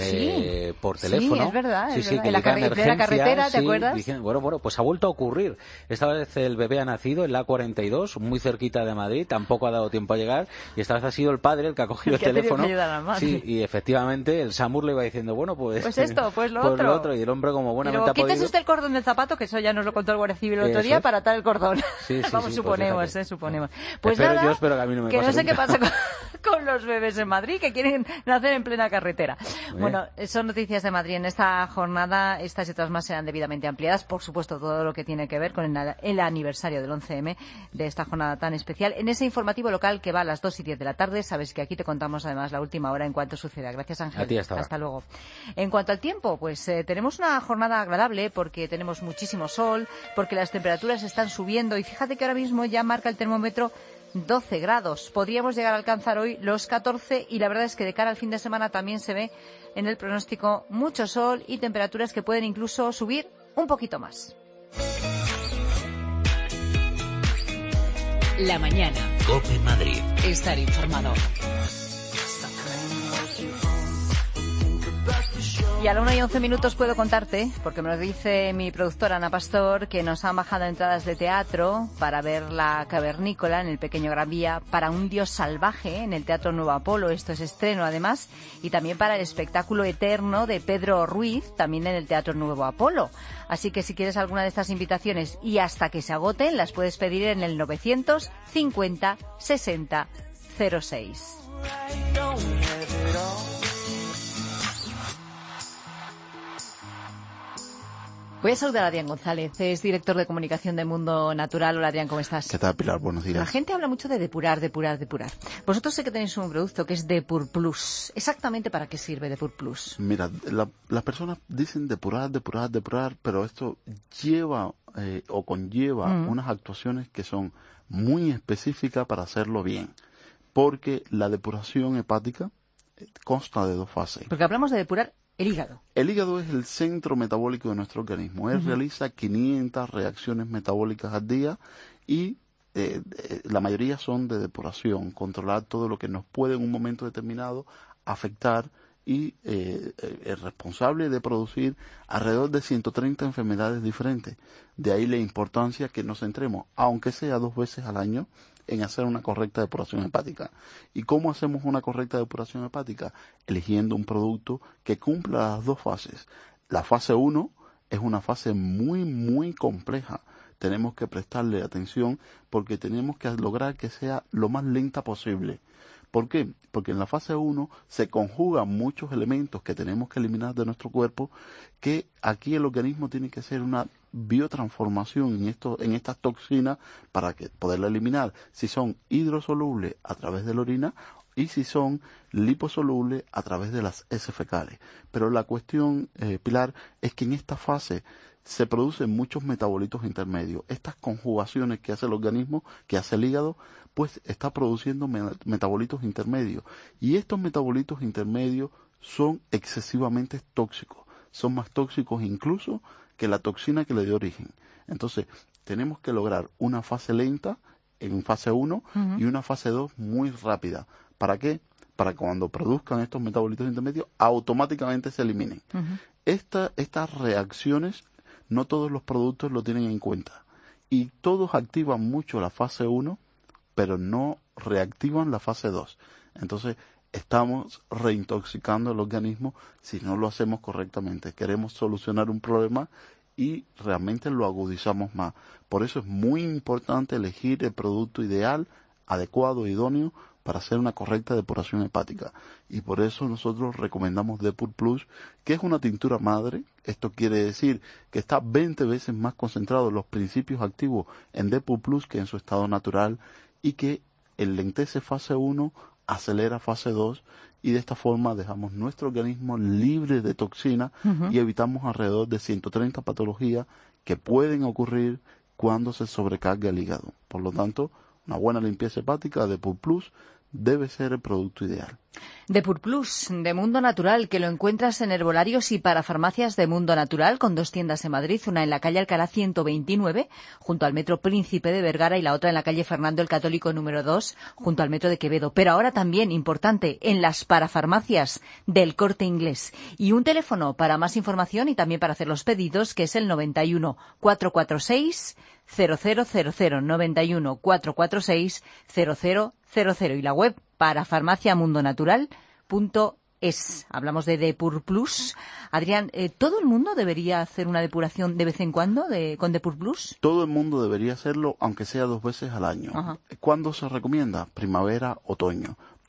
por teléfono. Sí, es verdad. Sí, en la carretera, ¿te acuerdas? Bueno, pues ha vuelto a ocurrir. Esta vez el bebé ha nacido en la A42, muy cerquita de Madrid, tampoco ha dado tiempo a llegar, y esta vez ha sido el padre el que ha cogido el teléfono. Sí, y efectivamente el SAMUR le iba diciendo, bueno, pues esto, pues lo otro. Y el hombre, como buenamente ha podido... podido... usted el cordón del zapato, que eso ya nos lo contó el Guardia Civil el otro día, para atar el cordón. Sí, Vamos, suponemos, suponemos. Pues espero que a mí no me pase no sé qué pasa con los bebés en Madrid que quieren nacer en plena carretera. Bueno, son noticias de Madrid. En esta jornada, estas y otras más serán debidamente ampliadas. Por supuesto, todo lo que tiene que ver con el aniversario del 11M, de esta jornada tan especial. En ese informativo local que va a las 2:10 de la tarde, sabes que aquí te contamos además la última hora en cuanto suceda. Gracias, Ángel. A ti hasta luego. En cuanto al tiempo, pues tenemos una jornada agradable porque tenemos muchísimo sol, porque las temperaturas están subiendo y fíjate que ahora mismo ya marca el termómetro 12 grados. Podríamos llegar a alcanzar hoy los 14 y la verdad es que de cara al fin de semana también se ve en el pronóstico mucho sol y temperaturas que pueden incluso subir un poquito más. La mañana. COPE Madrid. Estar informado. Y a la 1:11 puedo contarte, porque me lo dice mi productora Ana Pastor, que nos han bajado entradas de teatro para ver La Cavernícola en el Pequeño Gran Vía, para Un Dios Salvaje en el Teatro Nuevo Apolo, esto es estreno además, y también para el espectáculo Eterno de Pedro Ruiz, también en el Teatro Nuevo Apolo. Así que si quieres alguna de estas invitaciones y hasta que se agoten, las puedes pedir en el 950 60 06. Voy a saludar a Adrián González, es director de comunicación de Mundo Natural. Hola, Adrián, ¿cómo estás? ¿Qué tal, Pilar? Buenos días. La gente habla mucho de depurar. Vosotros sé que tenéis un producto que es Depur Plus. ¿Exactamente para qué sirve Depur Plus? Mira, las personas dicen depurar, pero esto lleva o conlleva unas actuaciones que son muy específicas para hacerlo bien. Porque la depuración hepática consta de 2 fases. Porque hablamos de depurar el hígado. El hígado es el centro metabólico de nuestro organismo. Él realiza 500 reacciones metabólicas al día y la mayoría son de depuración, controlar todo lo que nos puede en un momento determinado afectar y es responsable de producir alrededor de 130 enfermedades diferentes. De ahí la importancia que nos centremos, aunque sea 2 veces al año, en hacer una correcta depuración hepática. ¿Y cómo hacemos una correcta depuración hepática? Eligiendo un producto que cumpla las 2 fases. La fase 1 es una fase muy, muy compleja. Tenemos que prestarle atención porque tenemos que lograr que sea lo más lenta posible. ¿Por qué? Porque en la fase 1 se conjugan muchos elementos que tenemos que eliminar de nuestro cuerpo, que aquí el organismo tiene que hacer una biotransformación en estas toxinas para poderla eliminar. Si son hidrosolubles a través de la orina y si son liposolubles a través de las heces fecales. Pero la cuestión, Pilar, es que en esta fase se producen muchos metabolitos intermedios. Estas conjugaciones que hace el organismo, que hace el hígado, pues está produciendo metabolitos intermedios. Y estos metabolitos intermedios son excesivamente tóxicos. Son más tóxicos incluso que la toxina que le dio origen. Entonces, tenemos que lograr una fase lenta en fase 1 y una fase 2 muy rápida. ¿Para qué? Para que cuando produzcan estos metabolitos intermedios, automáticamente se eliminen. Estas reacciones, no todos los productos lo tienen en cuenta. Y todos activan mucho la fase 1, pero no reactivan la fase 2. Entonces, estamos reintoxicando el organismo si no lo hacemos correctamente. Queremos solucionar un problema y realmente lo agudizamos más. Por eso es muy importante elegir el producto ideal, adecuado, idóneo, para hacer una correcta depuración hepática. Y por eso nosotros recomendamos Depur Plus, que es una tintura madre. Esto quiere decir que está 20 veces más concentrado los principios activos en Depur Plus que en su estado natural y que enlentece fase 1, acelera fase 2 y de esta forma dejamos nuestro organismo libre de toxina y evitamos alrededor de 130 patologías que pueden ocurrir cuando se sobrecarga el hígado. Por lo tanto, una buena limpieza hepática de Depur Plus debe ser el producto ideal. Depur Plus, de Mundo Natural, que lo encuentras en herbolarios y para farmacias de Mundo Natural, con 2 tiendas en Madrid, una en la calle Alcalá 129, junto al Metro Príncipe de Vergara, y la otra en la calle Fernando el Católico número 2, junto al Metro de Quevedo. Pero ahora también, importante, en las parafarmacias del Corte Inglés. Y un teléfono para más información y también para hacer los pedidos, que es el 91 446 0000, 91 446 0000, y la web parafarmaciamundonatural.es. Hablamos de Depur Plus. Adrián, ¿todo el mundo debería hacer una depuración de vez en cuando con Depur Plus? Todo el mundo debería hacerlo, aunque sea 2 veces al año. ¿Cuándo se recomienda? Primavera, otoño.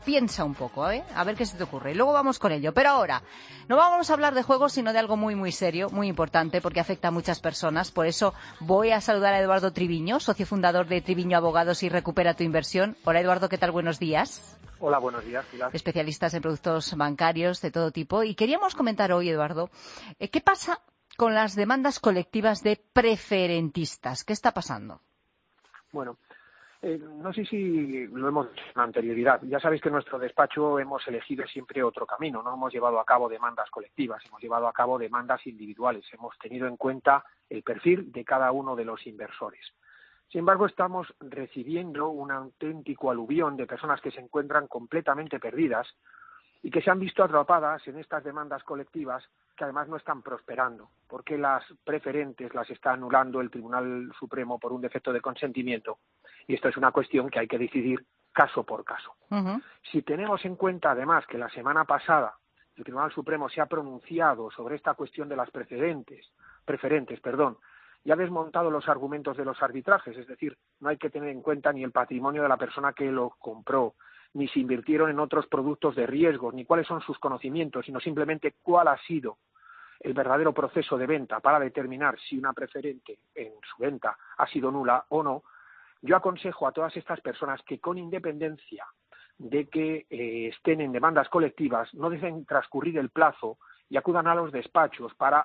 piensa un poco, a ver qué se te ocurre. Y luego vamos con ello. Pero ahora, no vamos a hablar de juegos, sino de algo muy, muy serio, muy importante, porque afecta a muchas personas. Por eso voy a saludar a Eduardo Triviño, socio fundador de Triviño Abogados y Recupera tu Inversión. Hola, Eduardo, ¿qué tal? Buenos días. Hola, buenos días, Pilar. Especialistas en productos bancarios de todo tipo. Y queríamos comentar hoy, Eduardo, ¿qué pasa con las demandas colectivas de preferentistas? ¿Qué está pasando? Bueno, no sé si lo hemos dicho con anterioridad. Ya sabéis que en nuestro despacho hemos elegido siempre otro camino. No hemos llevado a cabo demandas colectivas, hemos llevado a cabo demandas individuales. Hemos tenido en cuenta el perfil de cada uno de los inversores. Sin embargo, estamos recibiendo un auténtico aluvión de personas que se encuentran completamente perdidas y que se han visto atrapadas en estas demandas colectivas que además no están prosperando, porque las preferentes las está anulando el Tribunal Supremo por un defecto de consentimiento, y esto es una cuestión que hay que decidir caso por caso. Si tenemos en cuenta además que la semana pasada el Tribunal Supremo se ha pronunciado sobre esta cuestión de las preferentes, y ha desmontado los argumentos de los arbitrajes, es decir, no hay que tener en cuenta ni el patrimonio de la persona que lo compró, ni si invirtieron en otros productos de riesgo, ni cuáles son sus conocimientos, sino simplemente cuál ha sido el verdadero proceso de venta para determinar si una preferente en su venta ha sido nula o no. Yo aconsejo a todas estas personas que, con independencia de que estén en demandas colectivas, no dejen transcurrir el plazo y acudan a los despachos para,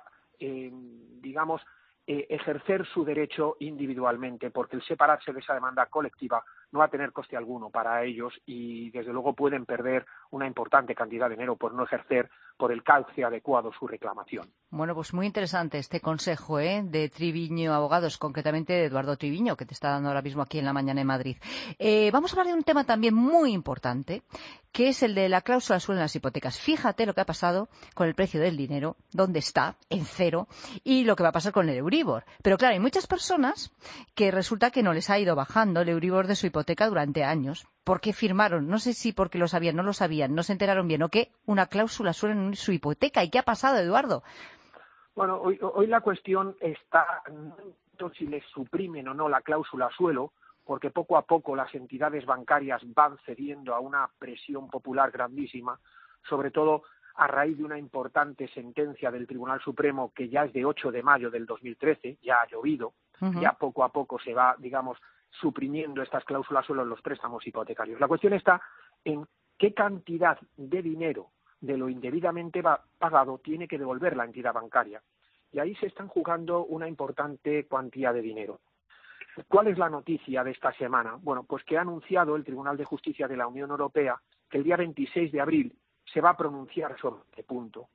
ejercer su derecho individualmente, porque el separarse de esa demanda colectiva no va a tener coste alguno para ellos y, desde luego, pueden perder una importante cantidad de dinero por no ejercer por el cauce adecuado su reclamación. Bueno, pues muy interesante este consejo de Triviño Abogados, concretamente de Eduardo Triviño, que te está dando ahora mismo aquí en La Mañana en Madrid. Vamos a hablar de un tema también muy importante, que es el de la cláusula suelo en las hipotecas. Fíjate lo que ha pasado con el precio del dinero, dónde está, en cero, y lo que va a pasar con el Euribor. Pero claro, hay muchas personas que resulta que no les ha ido bajando el Euribor de su hipoteca durante años. ¿Por qué firmaron? No sé si porque lo sabían, no lo sabían, no se enteraron bien o qué, una cláusula suelo en su hipoteca. ¿Y qué ha pasado, Eduardo? Bueno, hoy la cuestión está no si les suprimen o no la cláusula suelo, porque poco a poco las entidades bancarias van cediendo a una presión popular grandísima, sobre todo a raíz de una importante sentencia del Tribunal Supremo que ya es de 8 de mayo del 2013, ya ha llovido, ya poco a poco se va, suprimiendo estas cláusulas suelo en los préstamos hipotecarios. La cuestión está en qué cantidad de dinero de lo indebidamente pagado tiene que devolver la entidad bancaria. Y ahí se están jugando una importante cuantía de dinero. ¿Cuál es la noticia de esta semana? Bueno, pues que ha anunciado el Tribunal de Justicia de la Unión Europea que el día 26 de abril se va a pronunciar sobre este punto.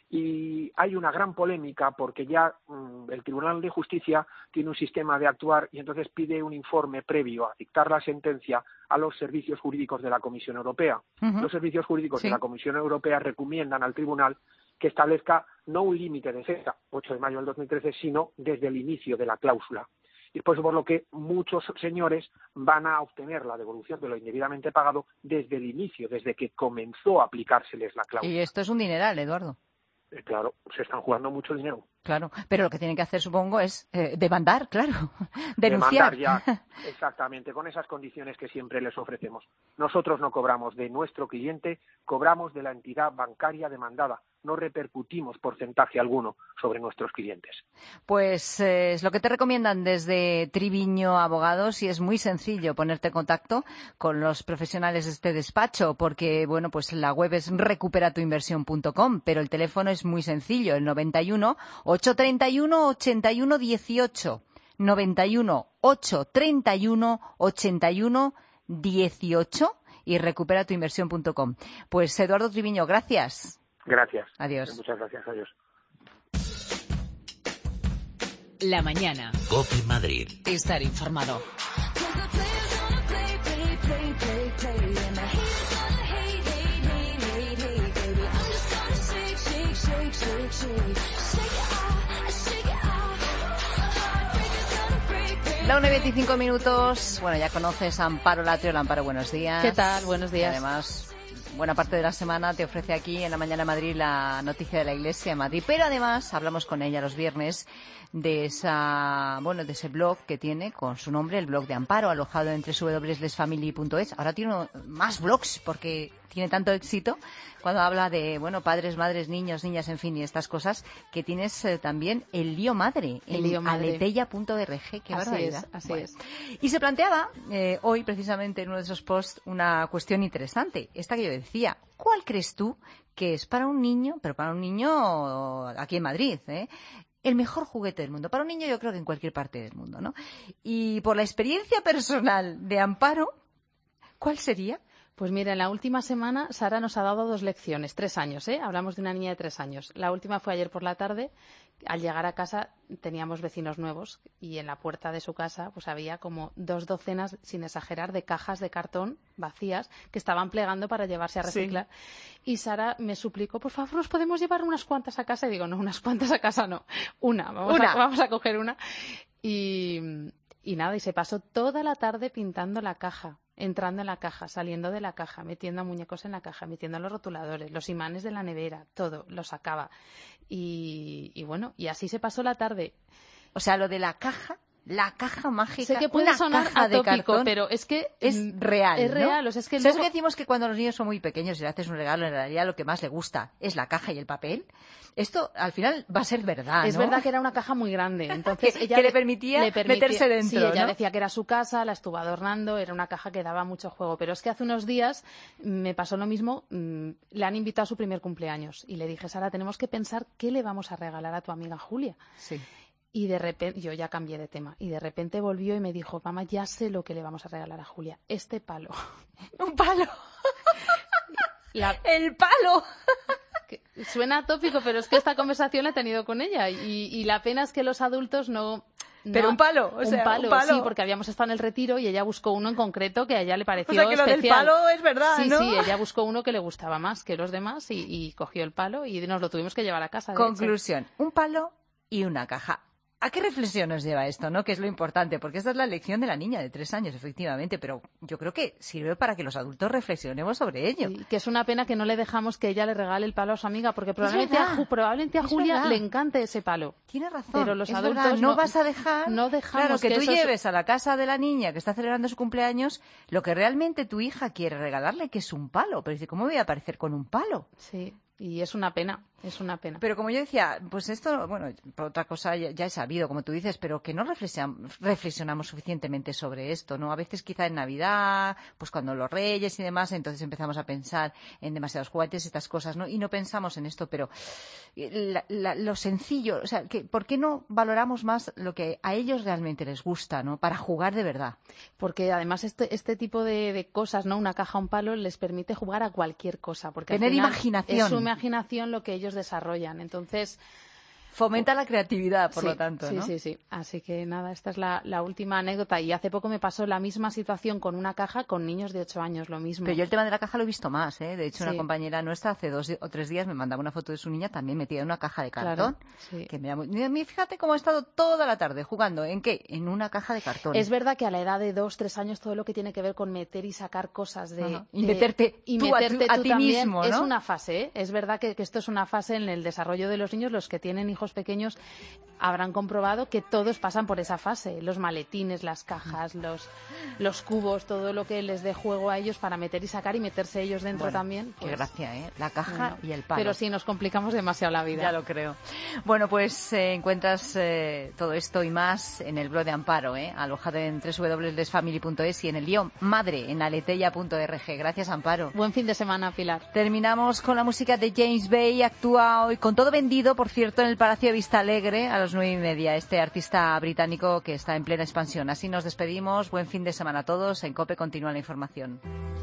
Y hay una gran polémica porque ya el Tribunal de Justicia tiene un sistema de actuar y entonces pide un informe previo a dictar la sentencia a los servicios jurídicos de la Comisión Europea. Los servicios jurídicos de la Comisión Europea recomiendan al Tribunal que establezca no un límite de fecha, 8 de mayo del 2013, sino desde el inicio de la cláusula. Y por eso por lo que muchos señores van a obtener la devolución de lo indebidamente pagado desde el inicio, desde que comenzó a aplicárseles la cláusula. Y esto es un dineral, Eduardo. Claro, se están jugando mucho dinero. Claro, pero lo que tienen que hacer, supongo, es demandar, claro, denunciar. Demandar ya, exactamente, con esas condiciones que siempre les ofrecemos. Nosotros no cobramos de nuestro cliente, cobramos de la entidad bancaria demandada. No repercutimos porcentaje alguno sobre nuestros clientes. Pues es lo que te recomiendan desde Triviño Abogados y es muy sencillo ponerte en contacto con los profesionales de este despacho porque, bueno, pues la web es recuperatuinversión.com, pero el teléfono es muy sencillo, el 91 831 81 18. 91 831 81 18 y recuperatuinversión.com. Pues Eduardo Triviño, gracias. Gracias. Adiós. Muchas gracias. Adiós. La mañana. COPE Madrid. Estar informado. La 1:25. Bueno, ya conoces a Amparo Latrio. Amparo, buenos días. ¿Qué tal? Buenos días. Y además, buena parte de la semana te ofrece aquí en La Mañana de Madrid la noticia de la Iglesia de Madrid. Pero además hablamos con ella los viernes de ese blog que tiene con su nombre, el blog de Amparo, alojado en www.lesfamily.es. Ahora tiene más blogs porque tiene tanto éxito cuando habla de, padres, madres, niños, niñas, en fin, y estas cosas, que tienes también el lío madre en aleteia.org. Qué barbaridad. Así es. Y se planteaba hoy, precisamente, en uno de esos posts, una cuestión interesante. Esta que yo decía, ¿cuál crees tú que es para un niño, pero para un niño aquí en Madrid, el mejor juguete del mundo? Para un niño yo creo que en cualquier parte del mundo, ¿no? Y por la experiencia personal de Amparo, ¿cuál sería? Pues mira, en la última semana Sara nos ha dado 2 lecciones, 3 años, Hablamos de una niña de 3 años. La última fue ayer por la tarde. Al llegar a casa teníamos vecinos nuevos y en la puerta de su casa pues había como 2 docenas, sin exagerar, de cajas de cartón vacías que estaban plegando para llevarse a reciclar. Sí. Y Sara me suplicó, por favor, ¿nos podemos llevar unas cuantas a casa? Y digo, no, unas cuantas a casa no, vamos a coger una. Y nada, y se pasó toda la tarde pintando la caja, entrando en la caja, saliendo de la caja, metiendo muñecos en la caja, metiendo los rotuladores, los imanes de la nevera, todo, lo sacaba. Y bueno, y así se pasó la tarde. O sea, lo de la caja mágica, sé que puede sonar atópico, pero es que es real, es real, ¿no? O sea, es que ¿Sabes que decimos que cuando los niños son muy pequeños y le haces un regalo, en realidad lo que más le gusta es la caja y el papel? Esto al final va a ser verdad, ¿no? Es verdad que era una caja muy grande, entonces ella que le permitía meterse dentro. Sí, ella ¿no? decía que era su casa, la estuvo adornando, era una caja que daba mucho juego. Pero es que hace unos días me pasó lo mismo, le han invitado a su primer cumpleaños y le dije, Sara, tenemos que pensar qué le vamos a regalar a tu amiga Julia. Sí. Y de repente, yo ya cambié de tema, y de repente volvió y me dijo, mamá, ya sé lo que le vamos a regalar a Julia, este palo. ¡Un palo! ¡El palo! Suena atópico, pero es que esta conversación la he tenido con ella, y la pena es que los adultos no... Pero un palo, un palo, sí, porque habíamos estado en el retiro y ella buscó uno en concreto que a ella le pareció especial. O sea, que especial. lo del palo es verdad, sí, ¿no? Sí, ella buscó uno que le gustaba más que los demás y cogió el palo y nos lo tuvimos que llevar a casa. Conclusión, un palo y una caja. ¿A qué reflexión nos lleva esto, no? Que es lo importante, porque esta es la lección de la niña de 3 años, efectivamente, pero yo creo que sirve para que los adultos reflexionemos sobre ello. Sí, que es una pena que no le dejamos que ella le regale el palo a su amiga, porque probablemente a Julia le encante ese palo. Tiene razón. Pero los adultos no vas a dejar. No dejamos claro, que tú lleves a la casa de la niña que está celebrando su cumpleaños lo que realmente tu hija quiere regalarle, que es un palo. Pero dice, ¿cómo voy a aparecer con un palo? Sí. Y es una pena, es una pena. Pero como yo decía, pues esto, por otra cosa ya he sabido, como tú dices, pero que no reflexionamos suficientemente sobre esto, ¿no? A veces quizá en Navidad, pues cuando los Reyes y demás, entonces empezamos a pensar en demasiados juguetes y estas cosas, ¿no? Y no pensamos en esto, pero lo sencillo, o sea, ¿por qué no valoramos más lo que a ellos realmente les gusta, ¿no? Para jugar de verdad. Porque además este tipo de cosas, ¿no? Una caja, un palo, les permite jugar a cualquier cosa. Porque tener imaginación. Imaginación lo que ellos desarrollan. Entonces, fomenta la creatividad, por lo tanto, ¿no? Sí. Así que nada, esta es la última anécdota. Y hace poco me pasó la misma situación con una caja con niños de 8 años, lo mismo. Pero yo el tema de la caja lo he visto más, ¿eh? De hecho, una compañera nuestra hace 2 o 3 días me mandaba una foto de su niña también metida en una caja de cartón. Claro, sí. Que fíjate cómo ha estado toda la tarde jugando. ¿En qué? En una caja de cartón. Es verdad que a la edad de 2, 3 años todo lo que tiene que ver con meter y sacar cosas y meterte tú a ti también mismo, ¿no? Es una fase, ¿eh? Es verdad que esto es una fase en el desarrollo de los niños. Los que tienen hijos pequeños habrán comprobado que todos pasan por esa fase, los maletines, las cajas, los cubos, todo lo que les dé juego a ellos para meter y sacar y meterse ellos dentro también. Pues, qué gracia, ¿eh? La caja y el palo. Pero sí, nos complicamos demasiado la vida. Ya lo creo. Bueno, pues encuentras todo esto y más en el blog de Amparo, alojado en www.lesfamily.es y en el lío madre en aleteia.org. Gracias, Amparo. Buen fin de semana, Pilar. Terminamos con la música de James Bay, actúa hoy con todo vendido, por cierto, en el Palacio de Vista Alegre a las 9:30, este artista británico que está en plena expansión. Así nos despedimos. Buen fin de semana a todos. En COPE continúa la información.